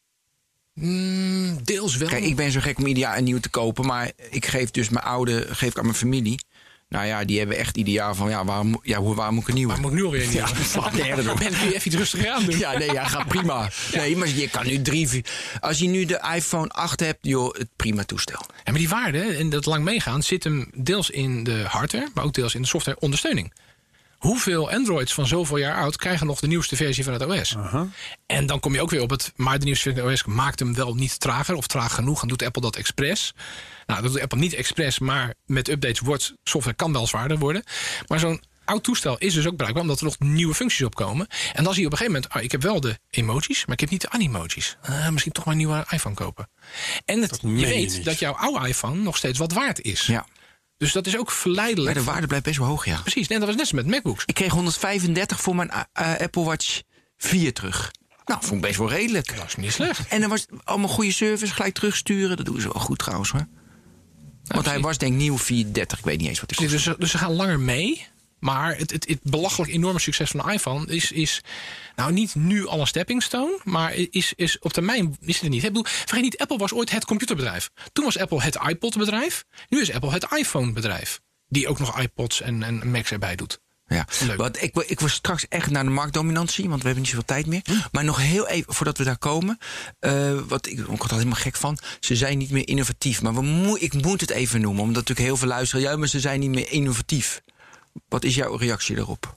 S4: Mm, deels wel.
S2: Kijk, ik ben zo gek om ieder jaar een nieuw te kopen. Maar ik geef dus mijn oude geef ik aan mijn familie. Nou ja, die hebben echt ieder jaar van, ja, waarom, ja, waar moet ik een nieuwe?
S4: Waar moet ik nu alweer een nieuwe? Ja, dan ben je even iets rustiger aan doen.
S2: Ja, nee, ja, gaat prima. Ja. Nee, maar je kan nu drie, vier. Als je nu de iPhone acht hebt, joh, het prima toestel.
S4: Ja, maar die waarde en dat lang meegaan zit hem deels in de hardware, maar ook deels in de softwareondersteuning. Hoeveel Androids van zoveel jaar oud krijgen nog de nieuwste versie van het O S? Uh-huh. En dan kom je ook weer op het, maar de nieuwste versie van het O S maakt hem wel niet trager of traag genoeg. En doet Apple dat expres. Nou, dat doet Apple niet expres, maar met updates wordt software kan wel zwaarder worden. Maar zo'n oud toestel is dus ook bruikbaar omdat er nog nieuwe functies op komen. En dan zie je op een gegeven moment, ah, ik heb wel de emojis, maar ik heb niet de animojis. Uh, misschien toch maar een nieuwe iPhone kopen. En het, je weet niet dat jouw oude iPhone nog steeds wat waard is. Ja. Dus dat is ook verleidelijk.
S2: Ja, de waarde blijft best wel hoog, ja.
S4: Precies, nee, dat was net zo met MacBooks.
S2: Ik kreeg honderdvijfendertig voor mijn uh, Apple Watch vier terug. Nou, vond ik best wel redelijk.
S4: Dat is niet slecht.
S2: En dan was het allemaal goede service, gelijk terugsturen. Dat doen ze wel goed trouwens, hoor. Ja, want hij was denk ik nieuw vierhonderddertig, ik weet niet eens wat hij
S4: kost. Dus, dus ze gaan langer mee. Maar het, het, het belachelijk enorme succes van de iPhone is, is nou niet nu al een stepping stone, maar is, is op termijn is het er niet. Ik bedoel, vergeet niet, Apple was ooit het computerbedrijf. Toen was Apple het iPod-bedrijf. Nu is Apple het iPhone-bedrijf. Die ook nog iPods en, en Macs erbij doet.
S2: Ja, want ik, ik wil straks echt naar de marktdominantie, want we hebben niet zoveel tijd meer. Hm? Maar nog heel even, voordat we daar komen. Uh, wat ik, ik word er helemaal gek van. Ze zijn niet meer innovatief. Maar we mo- ik moet het even noemen, omdat natuurlijk heel veel luisteren. Ja, maar ze zijn niet meer innovatief. Wat is jouw reactie daarop?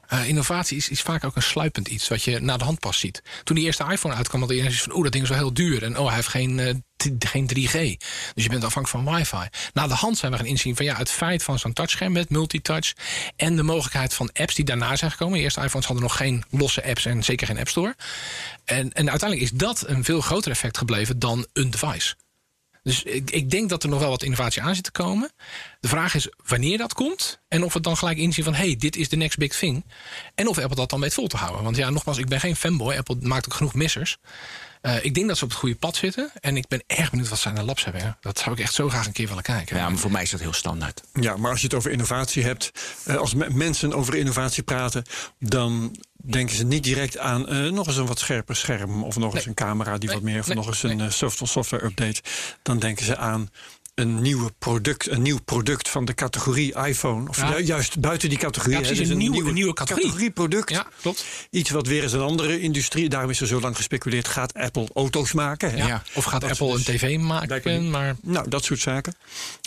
S4: Uh, innovatie is, is vaak ook een sluipend iets wat je na de hand pas ziet. Toen die eerste iPhone uitkwam, had iedereen van, oeh, dat ding is wel heel duur. En oh, hij heeft geen, uh, t- geen drie G. Dus je bent afhankelijk van wifi. Na de hand zijn we gaan inzien van ja, het feit van zo'n touchscherm met multitouch en de mogelijkheid van apps die daarna zijn gekomen. De eerste iPhones hadden nog geen losse apps en zeker geen App Store. En, en uiteindelijk is dat een veel groter effect gebleven dan een device. Dus ik, ik denk dat er nog wel wat innovatie aan zit te komen. De vraag is wanneer dat komt. En of we dan gelijk inzien van, hey, dit is de next big thing. En of Apple dat dan weet vol te houden. Want ja, nogmaals, ik ben geen fanboy. Apple maakt ook genoeg missers. Uh, ik denk dat ze op het goede pad zitten. En ik ben erg benieuwd wat ze aan de labs hebben. Hè. Dat zou ik echt zo graag een keer willen kijken.
S2: Ja, maar voor mij is dat heel standaard.
S3: Ja, maar als je het over innovatie hebt. Uh, als me- mensen over innovatie praten, dan denken ze niet direct aan uh, nog eens een wat scherper scherm. Of nog eens nee. een camera die nee. wat meer. Of nee. nog eens een nee. uh, software, software update. Dan denken ze aan een, nieuwe product, een nieuw product van de categorie iPhone. Of ja. ju- juist buiten die categorie.
S4: Ja, precies, dus een, een, nieuwe, nieuwe, nieuwe categorie.
S3: categorie product.
S4: Ja, klopt.
S3: Iets wat weer eens een andere industrie. Daarom is er zo lang gespeculeerd. Gaat Apple auto's maken? Hè?
S4: Ja. Of gaat dat Apple dus een tv maken? Maar...
S3: Nou, dat soort zaken.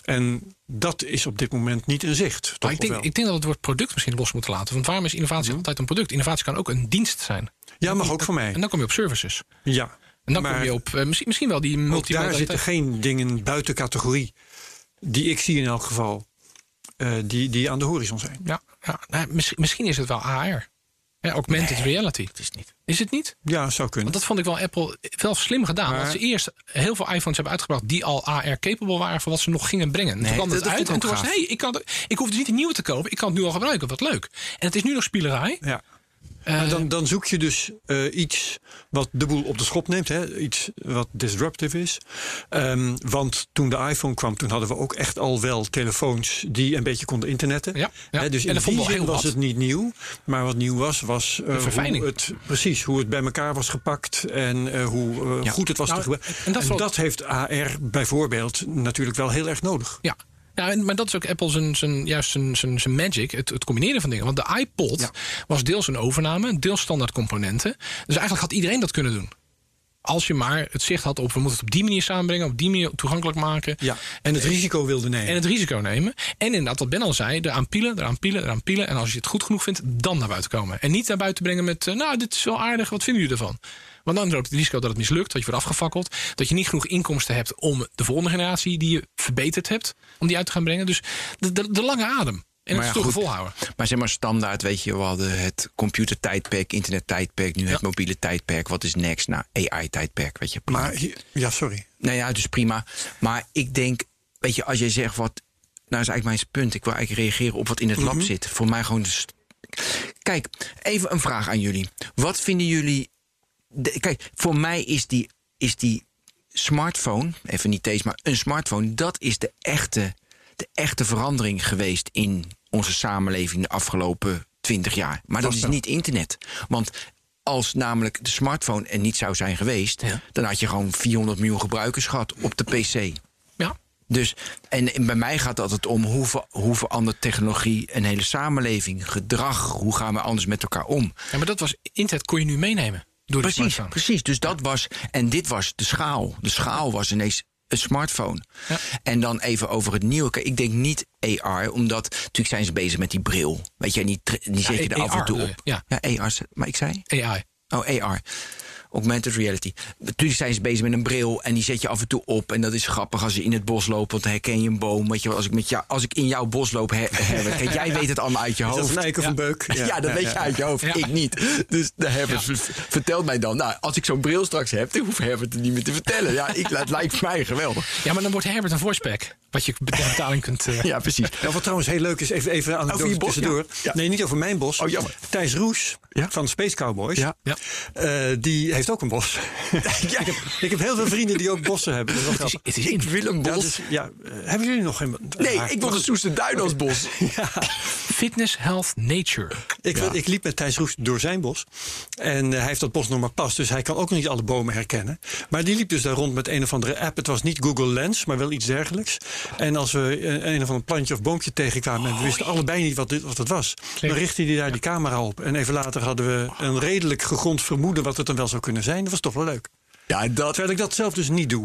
S3: En dat is op dit moment niet in zicht.
S4: Maar ik, denk, ik denk dat het woord product misschien los moeten laten. Want waarom is innovatie mm. altijd een product? Innovatie kan ook een dienst zijn.
S3: Ja, mag ook voor mij.
S4: En dan kom je op services.
S3: Ja.
S4: En dan
S3: maar
S4: kom je op uh, misschien, misschien wel die multimodaliteit.
S3: Daar zitten geen dingen buiten categorie. Die ik zie in elk geval. Uh, die, die aan de horizon zijn.
S4: Ja, ja. Nou, misschien, misschien is het wel A R. Ja, augmented nee, reality.
S2: Dat is niet.
S4: Is het niet?
S3: Ja, zou kunnen.
S4: Want dat vond ik wel Apple wel slim gedaan. Maar... Dat ze eerst heel veel iPhones hebben uitgebracht die al A R-capable waren voor wat ze nog gingen brengen.
S2: Nee,
S4: toen kwam
S2: dat,
S4: het
S2: dat
S4: uit en toen was het, hey, ik, kan, ik hoef dus niet een nieuwe te kopen. Ik kan het nu al gebruiken. Wat leuk. En het is nu nog spielerij.
S3: Ja. Maar dan, dan zoek je dus uh, iets wat de boel op de schop neemt. Hè? Iets wat disruptive is. Um, want toen de iPhone kwam, toen hadden we ook echt al wel telefoons die een beetje konden internetten.
S4: Ja, ja.
S3: Hè? Dus in die zin was het niet nieuw. Maar wat nieuw was, was uh, hoe het, precies, hoe het bij elkaar was gepakt. En uh, hoe uh, ja. goed het was nou, te gebruiken. En, dat, en dat heeft A R bijvoorbeeld natuurlijk wel heel erg nodig.
S4: Ja. Ja, maar dat is ook Apple zijn, zijn, juist zijn, zijn, zijn magic, het, het combineren van dingen. Want de iPod ja. was deels een overname, deels standaard componenten. Dus eigenlijk had iedereen dat kunnen doen. Als je maar het zicht had op, we moeten het op die manier samenbrengen, op die manier toegankelijk maken.
S3: Ja, en het risico wilde nemen.
S4: En het risico nemen. En inderdaad, wat Ben al zei, eraan pielen, eraan pielen, eraan pielen. En als je het goed genoeg vindt, dan naar buiten komen. En niet naar buiten brengen met, uh, nou, dit is wel aardig, wat vinden jullie ervan? Want dan loopt het risico dat het mislukt, dat je wordt afgefakkeld. Dat je niet genoeg inkomsten hebt om de volgende generatie die je verbeterd hebt, om die uit te gaan brengen. Dus de, de, de lange adem. En het ja, volhouden.
S2: Maar zeg maar standaard, weet je, we hadden het computertijdperk, internettijdperk, nu ja. het mobiele tijdperk. Wat is next? Nou, A I-tijdperk, weet je. Prima.
S3: Maar, ja, sorry.
S2: Nou ja, dus prima. Maar ik denk, weet je, als jij zegt wat, nou is eigenlijk mijn punt. Ik wil eigenlijk reageren op wat in het mm-hmm. lab zit. Voor mij gewoon. Dus... Kijk, even een vraag aan jullie. Wat vinden jullie? De, kijk, voor mij is die, is die smartphone, even niet deze, maar een smartphone, dat is de echte, de echte verandering geweest in onze samenleving de afgelopen twintig jaar. Maar dat, dat is niet internet. Want als namelijk de smartphone er niet zou zijn geweest, ja. dan had je gewoon vierhonderd miljoen gebruikers gehad op de P C.
S4: Ja.
S2: Dus, en, en bij mij gaat het altijd om hoe, ver, hoe verandert technologie een hele samenleving, gedrag, hoe gaan we anders met elkaar om.
S4: Ja, maar dat was internet kon je nu meenemen. Door de
S2: precies, precies. Dus dat was, en dit was de schaal. De schaal was ineens een smartphone. Ja. En dan even over het nieuwe. Ik denk niet A R, omdat natuurlijk zijn ze bezig met die bril. Weet je, die, die ja, zet je er af en toe op.
S4: Ja,
S2: ja A R, maar ik zei?
S4: A I.
S2: Oh, A R. Augmented reality. Natuurlijk zijn ze bezig met een bril en die zet je af en toe op. En dat is grappig als je in het bos loopt, want dan herken je een boom. Weet je, als ik, met jou, als ik in jouw bos loop, her, her, kijk, jij weet het allemaal uit je hoofd.
S3: Is dat een eik of
S2: ja.
S3: een beuk?
S2: Ja, ja dat ja, weet je ja. uit je hoofd. Ja. Ik niet. Dus de Herbert ja. vertelt mij dan, nou, als ik zo'n bril straks heb, dan hoeft Herbert het niet meer te vertellen. Ja, ik, het lijkt mij geweldig.
S4: Ja, maar dan wordt Herbert een voice pack. Wat je betaling kunt... Uh...
S2: Ja, precies.
S3: Ja, wat trouwens heel leuk is, even, even aan het tussendoor. Ja. Ja. Nee, niet over mijn bos.
S2: Oh, jammer.
S3: Thijs Roes ja. van de Space Cowboys,
S2: ja. Ja.
S3: Uh, die heeft ook een bos. Ja. ik, heb, ik heb heel veel vrienden die ook bossen hebben. Dat is wel
S2: het, is, het is ik wil een bos.
S3: Ja, dus, ja, uh, hebben jullie nog geen...
S2: Nee, uh, ik wil de Soesterduin als bos.
S3: Ja.
S4: Fitness, health, nature.
S3: Ik, ja. ik liep met Thijs Roes door zijn bos. En uh, hij heeft dat bos nog maar pas. Dus hij kan ook nog niet alle bomen herkennen. Maar die liep dus daar rond met een of andere app. Het was niet Google Lens, maar wel iets dergelijks. En als we een of ander plantje of boompje tegenkwamen... en we wisten allebei niet wat, dit, wat het was... dan richtte hij daar ja. die camera op. En even later hadden we een redelijk gegrond vermoeden... wat het dan wel zou kunnen zijn. Dat was toch wel leuk.
S2: Ja, dat...
S3: Terwijl ik dat zelf dus niet doe, hè?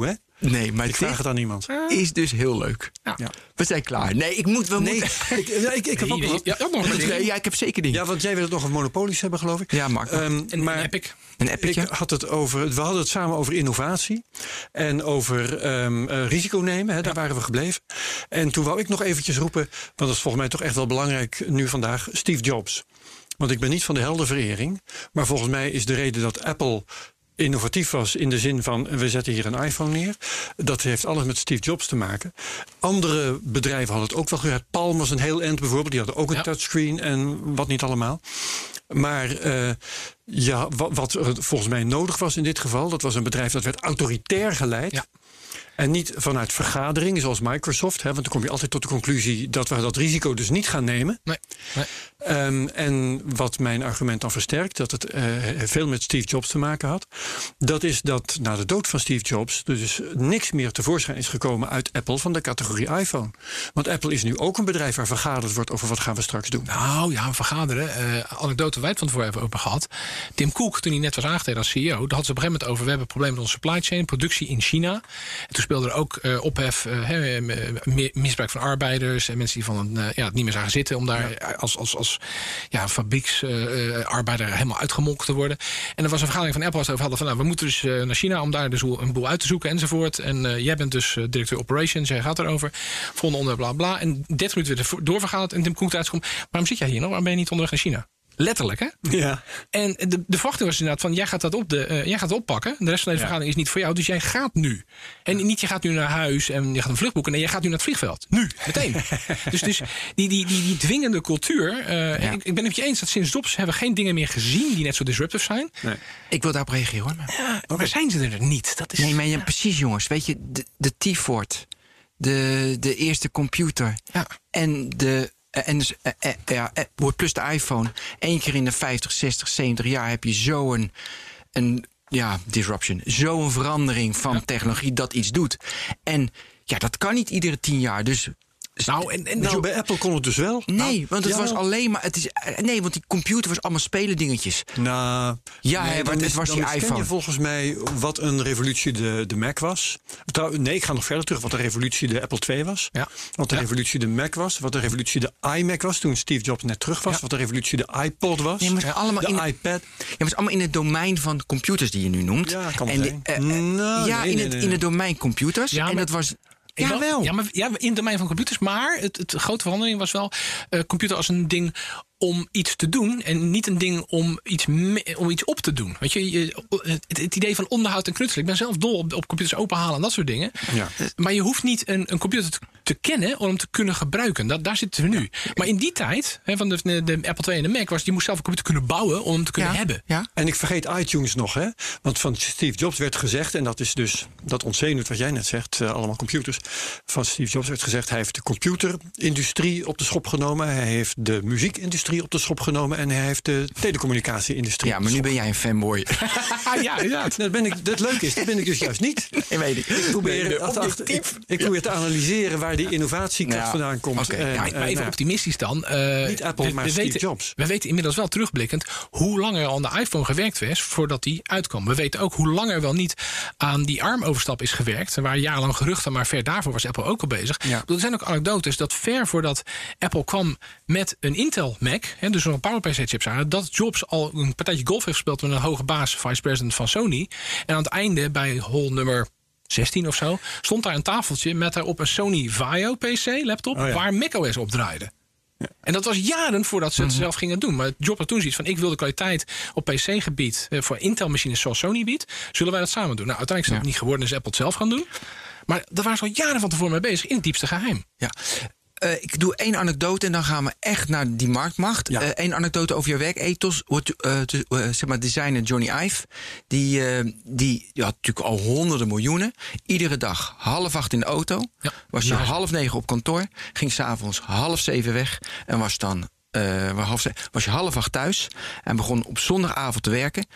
S2: Nee, maar
S3: ik vraag het aan niemand.
S2: Is dus heel leuk. Ja. Ja. We zijn klaar. Nee, ik moet wel.
S3: Nee,
S2: moeten...
S3: ik, ja, ik, ik heb ook nog,
S4: ja, ook nog
S2: nee, ja, ik heb zeker dingen.
S3: Ja, want jij wil het nog over monopolies hebben, geloof ik.
S2: Ja, Mark.
S3: Um,
S4: en,
S3: maar
S4: een Epic.
S2: Een Epic,
S3: ik had het over. We hadden het samen over innovatie en over um, uh, risico nemen. Hè, daar ja. waren we gebleven. En toen wou ik nog eventjes roepen, want dat is volgens mij toch echt wel belangrijk nu vandaag, Steve Jobs. Want ik ben niet van de heldenverering, maar volgens mij is de reden dat Apple innovatief was in de zin van we zetten hier een iPhone neer. Dat heeft alles met Steve Jobs te maken. Andere bedrijven hadden het ook wel gehad. Palm was een heel eind bijvoorbeeld. Die hadden ook een ja. touchscreen en wat niet allemaal. Maar uh, ja, wat, wat er volgens mij nodig was in dit geval, dat was een bedrijf dat werd autoritair geleid. Ja. En niet vanuit vergaderingen zoals Microsoft. Hè, want dan kom je altijd tot de conclusie dat we dat risico dus niet gaan nemen.
S4: Nee, nee.
S3: Um, en wat mijn argument dan versterkt, dat het uh, veel met Steve Jobs te maken had. Dat is dat na de dood van Steve Jobs dus niks meer tevoorschijn is gekomen uit Apple van de categorie iPhone. Want Apple is nu ook een bedrijf waar vergaderd wordt over wat gaan we straks doen.
S4: Nou ja, vergaderen. Uh, anekdote wij het van tevoren hebben over gehad. Tim Cook, toen hij net was aangetreden als C E O, daar had ze op een gegeven moment over, we hebben problemen met onze supply chain, productie in China. En toen speelde er ook uh, ophef, uh, misbruik van arbeiders en mensen die van uh, ja, het niet meer zagen zitten om daar ja. als, als, als ja, fabrieksarbeider uh, helemaal uitgemolken te worden. En er was een vergadering van Apple waar ze over hadden van nou, we moeten dus uh, naar China om daar dus een boel uit te zoeken enzovoort. En uh, jij bent dus uh, directeur operations, jij gaat erover. Volgende onderwerp, bla bla. En dertig minuten weer doorvergaderd en Tim Cook eruit komt. Waarom zit jij hier nog? Waarom ben je niet onderweg naar China? Letterlijk, hè?
S3: Ja.
S4: En de, de verwachting was inderdaad van, jij gaat dat op de, uh, jij gaat het oppakken. De rest van deze ja. vergadering is niet voor jou, dus jij gaat nu. En ja. niet, je gaat nu naar huis en je gaat een vlucht boeken. Nee, je gaat nu naar het vliegveld. Nu, meteen. dus dus die, die, die, die dwingende cultuur. Uh, ja. ik, ik ben het met je eens dat sinds Jobs hebben we geen dingen meer gezien die net zo disruptive zijn.
S2: Nee. Ik wil daarop reageren, hoor. Maar,
S4: ja, okay. maar zijn ze er niet? Dat is,
S2: nee, maar ja, precies, jongens. Weet je, de, de T-Ford, de, de eerste computer
S4: ja.
S2: en de... En dus, uh, uh, ja, uh, plus de iPhone. Eén keer in de vijftig, zestig, zeventig jaar heb je zo'n een, ja, disruption. Zo'n verandering van ja. technologie dat iets doet. En ja, dat kan niet iedere tien jaar. Dus.
S3: Nou, en, en nou, bij Apple kon het dus wel.
S2: Nee,
S3: nou,
S2: want het
S3: ja.
S2: was alleen maar. Het is, nee, want die computer was allemaal spelendingetjes.
S3: Nou,
S2: ja,
S3: nee,
S2: maar het
S3: is,
S2: was die iPhone.
S3: Ken je volgens mij wat een revolutie de, de Mac was? Trouw, nee, ik ga nog verder terug. Wat een revolutie de Apple twee was.
S4: Ja.
S3: Wat een
S4: ja.
S3: revolutie de Mac was. Wat een revolutie de iMac was toen Steve Jobs net terug was. Ja. Wat een revolutie de iPod was.
S2: Nee, maar allemaal
S3: de
S2: in
S3: iPad.
S2: Ja, maar het is allemaal in het domein van computers die je nu noemt.
S3: Ja, kan
S2: en
S3: zijn.
S2: De, uh,
S3: no,
S2: ja,
S3: nee,
S2: in,
S3: nee,
S2: het,
S3: nee.
S2: in het domein computers.
S4: Ja,
S2: en
S4: maar...
S2: dat was.
S4: Ja,
S2: Ja, wel.
S4: Ja, maar ja, in het domein van computers. Maar het, het grote verandering was wel uh, computer als een ding om iets te doen en niet een ding om iets, me, om iets op te doen. Weet je, je het, het idee van onderhoud en knutselen. Ik ben zelf dol op, op computers openhalen en dat soort dingen.
S3: Ja.
S4: Maar je hoeft niet een, een computer te, te kennen om hem te kunnen gebruiken. Dat, daar zitten we nu. Ja. Maar in die tijd, hè, van de, de Apple twee en de Mac, was je moest zelf een computer kunnen bouwen om hem te kunnen
S2: ja.
S4: hebben.
S2: Ja.
S3: En ik vergeet iTunes nog, hè? Want van Steve Jobs werd gezegd, en dat is dus dat ontzenuwt wat jij net zegt, uh, allemaal computers. Van Steve Jobs werd gezegd, hij heeft de computerindustrie op de schop genomen, hij heeft de muziekindustrie op de schop genomen en hij heeft de telecommunicatie-industrie.
S2: Ja, maar nu ben jij een fanboy.
S4: ja, ja.
S3: Dat, ben ik, dat leuke is, dat ben ik dus juist niet.
S2: Nee, weet ik.
S3: Ik probeer,
S2: nee,
S3: achter, achter, ik, ik probeer te analyseren waar die innovatiekracht ja. vandaan komt.
S2: Okay.
S4: Uh, ja, maar even nou, optimistisch dan. Uh,
S3: niet Apple, we, maar
S4: we
S3: Steve
S4: weten,
S3: Jobs.
S4: We weten inmiddels wel terugblikkend hoe lang er aan de iPhone gewerkt was voordat die uitkwam. We weten ook hoe lang er wel niet aan die ARM-overstap is gewerkt. Er waren jarenlang geruchten, maar ver daarvoor was Apple ook al bezig. Ja. Er zijn ook anekdotes dat ver voordat Apple kwam met een Intel Mac, hè, dus een PowerPC-chips aan, dat Jobs al een partijtje golf heeft gespeeld met een hoge baas, vice president van Sony. En aan het einde, bij hole nummer zestien of zo, stond daar een tafeltje met daarop een Sony Vaio P C laptop, oh ja. waar macOS op draaide. Ja. En dat was jaren voordat ze het mm-hmm. zelf gingen doen. Maar Jobs had toen zoiets van, ik wil de kwaliteit op P C-gebied eh, voor Intel-machines zoals Sony biedt. Zullen wij dat samen doen? Nou, uiteindelijk is dat ja. niet geworden, is Apple het zelf gaan doen. Maar daar waren ze al jaren van tevoren mee bezig, in het diepste geheim.
S2: Ja. Uh, ik doe één anekdote en dan gaan we echt naar die marktmacht. Eén ja. uh, anekdote over jouw werkethos. Uh, te, uh, zeg maar designer Johnny Ive. Die, uh, die ja, natuurlijk al honderden miljoenen. Iedere dag half acht in de auto. Ja. Was je ja. half negen op kantoor. Ging s'avonds half zeven weg. En was dan uh, half zeven, was je half acht thuis. En begon op zondagavond te werken.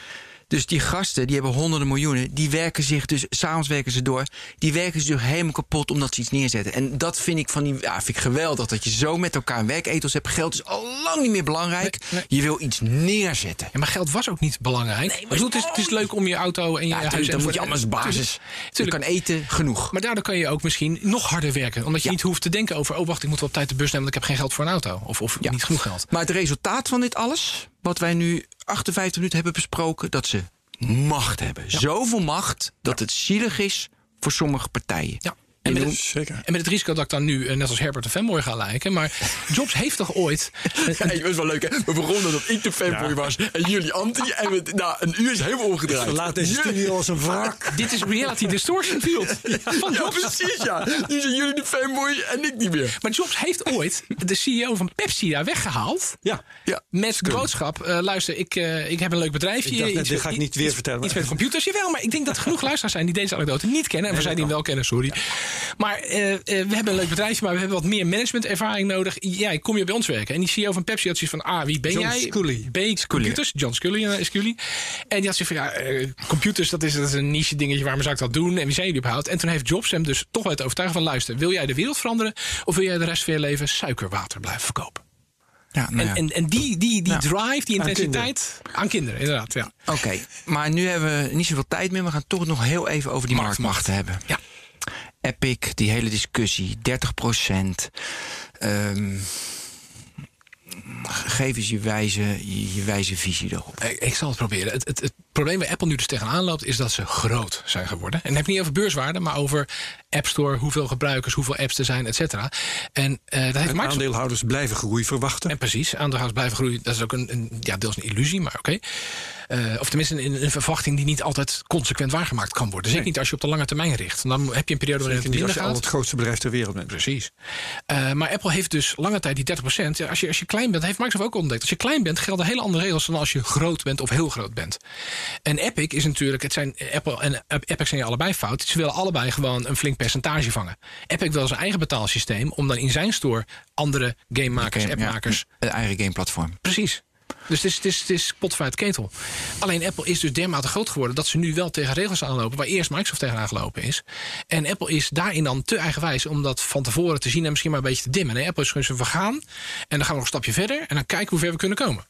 S2: Dus die gasten, die hebben honderden miljoenen. Die werken zich dus, s'avonds werken ze door. Die werken zich helemaal kapot omdat ze iets neerzetten. En dat vind ik van die, ja, vind ik geweldig. Dat je zo met elkaar een werkethos hebt. Geld is al lang niet meer belangrijk. Nee, nee. Je wil iets neerzetten.
S4: Ja, maar geld was ook niet belangrijk. Nee, maar het, is, het is leuk om je auto en je
S2: ja,
S4: huis...
S2: Dan moet je allemaal als basis. Je kan eten, genoeg.
S4: Maar daardoor kan je ook misschien nog harder werken. Omdat je ja. niet hoeft te denken over... oh, wacht, ik moet wel op tijd de bus nemen... want ik heb geen geld voor een auto. Of, of ja. niet genoeg geld.
S2: Maar het resultaat van dit alles... wat wij nu achtenvijftig minuten hebben besproken... dat ze macht hebben. Ja. Zoveel macht dat ja. het zielig is voor sommige partijen.
S4: Ja. En met, het, Zeker. en met het risico dat ik dan nu, net als Herbert, een fanboy ga lijken. Maar Jobs heeft toch ooit...
S2: Ja, het was wel leuk, hè? We begonnen dat ik de fanboy ja. was en jullie anti. En we, nou, een uur is helemaal omgedraaid.
S3: Laat deze studio als een wrak.
S4: Dit is reality distortion field. Ja, van
S2: ja,
S4: Jobs.
S2: precies, ja. Nu zijn jullie de fanboy en ik niet meer.
S4: Maar Jobs heeft ooit de C E O van Pepsi daar weggehaald.
S2: Ja. ja. Met
S4: de boodschap, uh, luister, ik, uh, ik heb een leuk bedrijfje.
S3: Ik dacht net, dit ga ik niet weer
S4: iets,
S3: vertellen.
S4: Iets met computers, jawel. Maar ik denk dat er genoeg luisteraars zijn die deze anekdote niet kennen. En we zijn die hem wel kennen, sorry. Ja. Maar... Uh, Uh, we hebben een leuk bedrijfje, maar we hebben wat meer managementervaring nodig. Ja, kom je bij ons werken? En die C E O van Pepsi had zoiets van, ah, wie ben
S3: John
S4: jij?
S3: Scully.
S4: B Computers. John Scully, uh, Scully. En die had zoiets van, ja, uh, computers, dat is, dat is een niche dingetje, waarom zou ik dat doen? En wie zijn jullie überhaupt? En toen heeft Jobs hem dus toch wel te overtuigen van, luister, wil jij de wereld veranderen? Of wil jij de rest van je leven suikerwater blijven verkopen? Ja, nou ja. En, en, en die, die, die ja. drive, die intensiteit... Aan kinderen, aan kinderen inderdaad, ja.
S2: Oké, okay, maar nu hebben we niet zoveel tijd meer. We gaan toch nog heel even over die marktmacht hebben. Ja. Epic, die hele discussie, dertig procent. Um, geef eens je wijze, je, je wijze visie erop.
S4: Ik, ik zal het proberen. Het, het, het probleem waar Apple nu dus tegenaan loopt... is dat ze groot zijn geworden. En dan heb ik niet over beurswaarde... maar over App Store, hoeveel gebruikers... hoeveel apps er zijn, et cetera. En, uh, dat heeft
S3: en
S4: Microsoft...
S3: aandeelhouders blijven groei verwachten.
S4: En precies, aandeelhouders blijven groeien. Dat is ook een, een ja, deels een illusie, maar oké. Okay. Uh, of tenminste een, een verwachting die niet altijd consequent waargemaakt kan worden. Zeker nee. niet als je op de lange termijn richt. Dan heb je een periode waarin het minder gaat.
S3: Als je al het grootste bedrijf ter wereld bent.
S4: Precies. Uh, maar Apple heeft dus lange tijd die dertig procent. Ja, als, je, als je klein bent, heeft Microsoft ook ontdekt. Als je klein bent, gelden hele andere regels dan als je groot bent of heel groot bent. En Epic is natuurlijk, het zijn Apple en Epic zijn je allebei fout. Ze willen allebei gewoon een flink percentage vangen. Epic wil zijn eigen betaalsysteem om dan in zijn store andere gamemakers, game, appmakers.
S2: Ja, een eigen gameplatform.
S4: Precies. Dus het is, het is, het is pot uit ketel. Alleen Apple is dus dermate groot geworden dat ze nu wel tegen regels aanlopen waar eerst Microsoft tegenaan gelopen is. En Apple is daarin dan te eigenwijs om dat van tevoren te zien en misschien maar een beetje te dimmen. Nee, Apple is gewoon, we gaan en dan gaan we nog een stapje verder en dan kijken hoe ver we kunnen komen.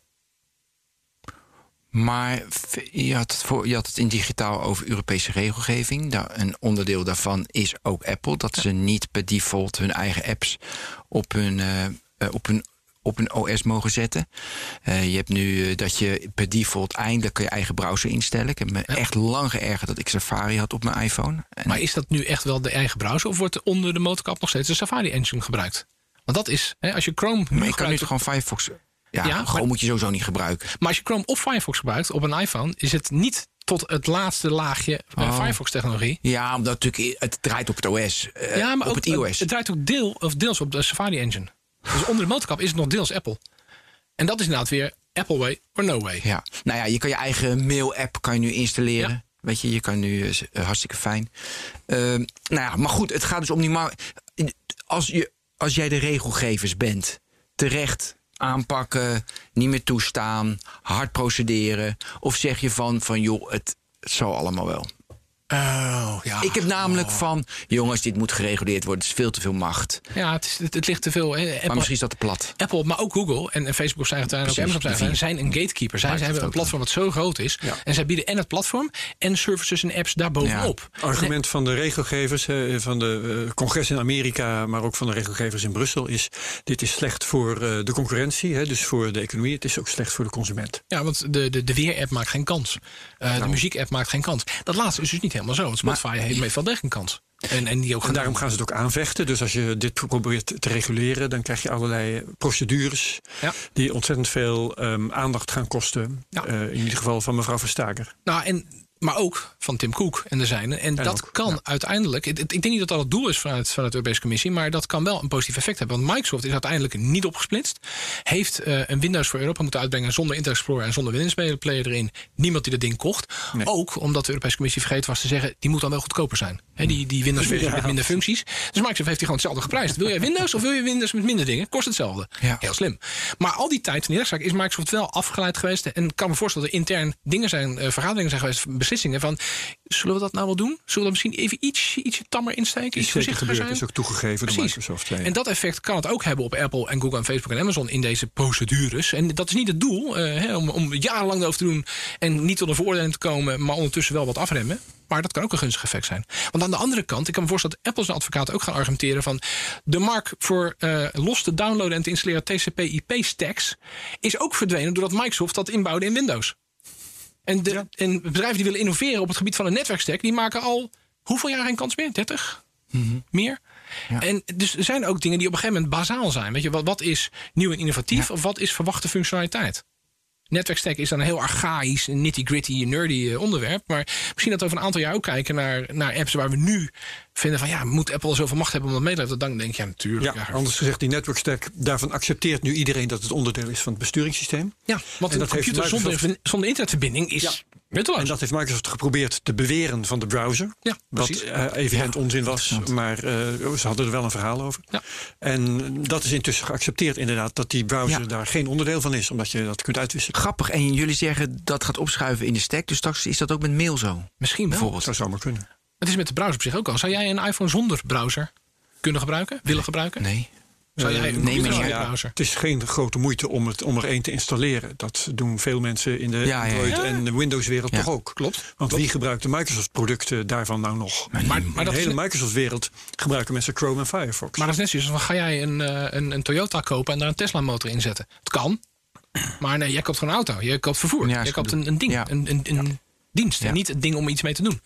S2: Maar je had, het voor, je had het in digitaal over Europese regelgeving. Daar, een onderdeel daarvan is ook Apple. Dat ze niet per default hun eigen apps op hun, uh, uh, op hun, op hun O S mogen zetten. Uh, je hebt nu uh, dat je per default eindelijk kan je eigen browser instellen. Ik heb me ja. echt lang geërgerd dat ik Safari had op mijn iPhone. En
S4: maar is dat nu echt wel de eigen browser? Of wordt onder de motorkap nog steeds de Safari engine gebruikt? Want dat is, hè, als je Chrome...
S2: Maar je kan nu gewoon Firefox... Ja, ja gewoon maar, moet je sowieso niet gebruiken.
S4: Maar als je Chrome of Firefox gebruikt op een iPhone... is het niet tot het laatste laagje oh. Firefox-technologie.
S2: Ja, omdat natuurlijk het draait op het O S, uh, ja, maar op ook, het iOS.
S4: Het draait ook deel, of deels op de Safari engine. Dus onder de motorkap is het nog deels Apple. En dat is inderdaad weer Apple way or no way.
S2: Ja. Nou ja, je kan je eigen mail-app kan je nu installeren. Ja. Weet je, je kan nu uh, hartstikke fijn. Uh, nou ja, maar goed, het gaat dus om die markt. Als, je, als jij de regelgevers bent, terecht... aanpakken, niet meer toestaan, hard procederen? Of zeg je van, van joh, het, het zal allemaal wel?
S4: Oh, ja.
S2: Ik heb namelijk oh. van, jongens, dit moet gereguleerd worden. Het is veel te veel macht.
S4: Ja, het, is, het, het ligt te veel. Hè. Apple,
S2: maar misschien is dat te plat.
S4: Apple, maar ook Google en, en Facebook zijn het en ook Amazon zijn, zijn een gatekeeper. Zij, zij hebben een platform dat zo groot is. Ja. En zij bieden en het platform en services en apps daarbovenop.
S3: Ja. Argument nee. van de regelgevers, van de uh, congres in Amerika, maar ook van de regelgevers in Brussel is, dit is slecht voor uh, de concurrentie, hè, dus voor de economie. Het is ook slecht voor de consument.
S4: Ja, want de, de, de weer-app maakt geen kans. Uh, nou. De muziek-app maakt geen kans. Dat laatste is dus niet helemaal zo. Want Spotify maar, heeft meestal degelijk een kans. En, en, die ook
S3: en daarom gaan ze het ook aanvechten. Dus als je dit probeert te reguleren, dan krijg je allerlei procedures ja. die ontzettend veel um, aandacht gaan kosten. Ja. Uh, in ieder geval van mevrouw Verstager.
S4: Nou, en Maar ook van Tim Cook en de zijnen. En, en dat ook, kan ja. uiteindelijk... Ik, ik denk niet dat dat het doel is vanuit, vanuit de Europese Commissie... maar dat kan wel een positief effect hebben. Want Microsoft is uiteindelijk niet opgesplitst. Heeft uh, een Windows voor Europa moeten uitbrengen... zonder Internet Explorer en zonder Windows Player erin. Niemand die dat ding kocht. Nee. Ook omdat de Europese Commissie vergeten was te zeggen... die moet dan wel goedkoper zijn. He, die, die Windows-versie ja. met minder functies. Dus Microsoft heeft die gewoon hetzelfde geprijsd. Wil jij Windows of wil je Windows met minder dingen? Kost hetzelfde. Ja. Heel slim. Maar al die tijd van die rechtszaak is Microsoft wel afgeleid geweest. En ik kan me voorstellen dat er intern dingen zijn, uh, vergaderingen zijn geweest... beslissingen van... zullen we dat nou wel doen? Zullen we dat misschien even iets, ietsje tammer insteken? Iets voorzichtiger zijn?
S3: Dat is ook toegegeven Precies. door Microsoft. Ja, ja.
S4: En dat effect kan het ook hebben op Apple en Google en Facebook en Amazon in deze procedures. En dat is niet het doel, uh, hè, om, om jarenlang erover te doen en niet tot een veroordeling te komen, maar ondertussen wel wat afremmen. Maar dat kan ook een gunstig effect zijn. Want aan de andere kant, ik kan me voorstellen dat Apple zijn advocaten ook gaan argumenteren van de markt voor uh, los te downloaden en te installeren T C P I P stacks is ook verdwenen doordat Microsoft dat inbouwde in Windows. En, de, ja. en bedrijven die willen innoveren op het gebied van een netwerkstack, die maken al hoeveel jaar geen kans meer? dertig? Mm-hmm. Meer? Ja. En dus er zijn ook dingen die op een gegeven moment bazaal zijn. Weet je, wat, wat is nieuw en innovatief ja. of wat is verwachte functionaliteit? Netwerkstack is dan een heel archaïsch, nitty-gritty, nerdy onderwerp. Maar misschien dat we over een aantal jaar ook kijken naar, naar apps waar we nu vinden van ja, moet Apple zoveel macht hebben om dat mee te leven? Dan denk je ja, natuurlijk.
S3: Ja, ja, anders gezegd, die netwerkstack, daarvan accepteert nu iedereen dat het onderdeel is van het besturingssysteem.
S4: Ja, want een computer Microsoft... zonder, zonder internetverbinding is... Ja.
S3: En dat heeft Microsoft geprobeerd te beweren van de browser. Ja, wat uh, evident ja, onzin was, maar uh, ze hadden er wel een verhaal over. Ja. En dat is intussen geaccepteerd inderdaad, dat die browser ja. daar geen onderdeel van is, omdat je dat kunt uitwisselen.
S2: Grappig, en jullie zeggen dat gaat opschuiven in de stack, dus straks is dat ook met mail zo?
S4: Misschien bijvoorbeeld.
S3: Dat zou maar kunnen.
S4: Het is met de browser op zich ook al. Zou jij een iPhone zonder browser kunnen gebruiken, willen gebruiken?
S2: Nee.
S4: Zou jij een nee,
S3: nee, ja, het is geen grote moeite om, het, om er één te installeren. Dat doen veel mensen in de ja, Android ja, ja. en de Windows-wereld ja. toch ook.
S4: Klopt.
S3: Want wie gebruikt de Microsoft-producten daarvan nou nog?
S4: Maar, maar, maar
S3: in de hele
S4: net...
S3: Microsoft-wereld gebruiken mensen Chrome en Firefox.
S4: Maar dat is net zoals, ga jij een, een, een Toyota kopen en daar een Tesla-motor in zetten? Het kan, maar nee, jij koopt gewoon een auto. Je koopt vervoer. Ja, je koopt een, een ding, ja. een, een, een ja. dienst. Ja. En niet het ding om iets mee te doen.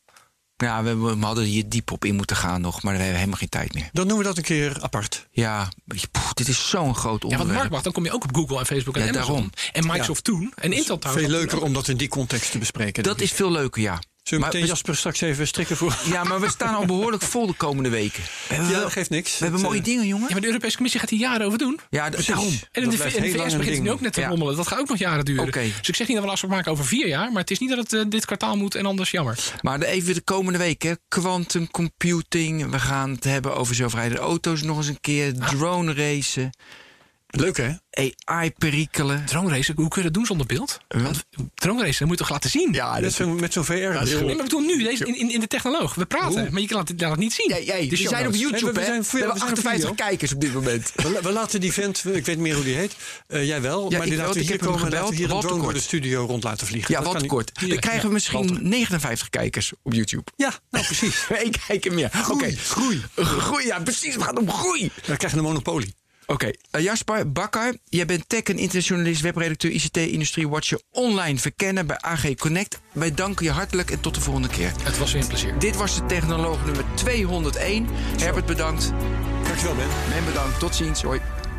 S2: Ja, we, we hadden hier diep op in moeten gaan nog, maar we hebben helemaal geen tijd meer.
S3: Dan doen we dat een keer apart.
S2: Ja, poeh, dit is zo'n groot onderwerp.
S4: Ja, want Marktmacht, dan kom je ook op Google en Facebook en ja, Amazon. Daarom. En Microsoft ja. toen. En Intel trouwens.
S3: Veel leuker om dat in die context te bespreken.
S2: Dat is veel leuker, ja.
S3: Zullen we meteen we... Jasper straks even strikken voor?
S2: Ja, maar we staan al behoorlijk vol de komende weken.
S3: Ja, dat geeft niks.
S2: We hebben mooie uh... dingen, jongen.
S4: Ja, maar de Europese Commissie gaat hier jaren over doen.
S2: Ja, d- daarom.
S4: En in de, de V S begint het nu ook net te rommelen. Ja. Dat gaat ook nog jaren duren.
S2: Okay.
S4: Dus ik zeg niet dat we een afspraak maken over vier jaar. Maar het is niet dat het uh, dit kwartaal moet en anders jammer.
S2: Maar de, even de komende weken. Quantum computing. We gaan het hebben over zelfrijdende auto's nog eens een keer. Ah. Drone racen.
S3: Leuk, hè?
S2: A I-perikelen.
S4: Drone racen, hoe kun je dat doen zonder beeld? Want drone racen, dat moet je toch laten zien?
S3: Ja, met zo'n met zo'n V R. Ja,
S4: nee, maar we doen nu, deze, in, in, in de technoloog. We praten, Oeh. maar je kan het, laat het niet zien.
S2: Ja, ja, dus we zijn op YouTube, nee, we, we, zijn, we, we hebben achtenvijftig kijkers op dit moment.
S3: We, we laten die vent, ik weet niet meer hoe die heet. Uh, jij wel, ja, maar die laten we hier komen en laten we hier een drone door de studio rond laten vliegen.
S2: Ja, dat wat kort. Dan krijgen we misschien negenenvijftig kijkers op YouTube.
S3: Ja, nou precies.
S2: Eén kijker meer.
S3: Groei, groei.
S2: Groei, ja precies, het gaat om groei.
S3: Dan krijg je een monopolie.
S2: Oké, okay. uh, Jasper Bakker, jij bent tech- en internetjournalist, webredacteur, I C T-industrie-watcher, online verkennen bij A G Connect. Wij danken je hartelijk en tot de volgende keer.
S4: Het was weer een plezier.
S2: Dit was de Technoloog nummer tweehonderdéén. Zo. Herbert, bedankt.
S3: Dankjewel, Ben.
S2: Ben, bedankt. Tot ziens. Hoi.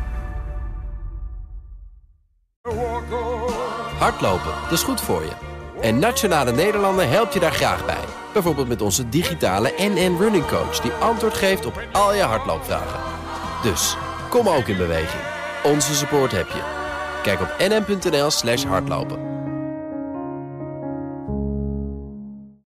S1: Hardlopen, dat is goed voor je. En Nationale Nederlanden helpt je daar graag bij. Bijvoorbeeld met onze digitale N N Running Coach, die antwoord geeft op al je hardloopvragen. Dus... kom ook in beweging. Onze support heb je. Kijk op nn.nl slash hardlopen.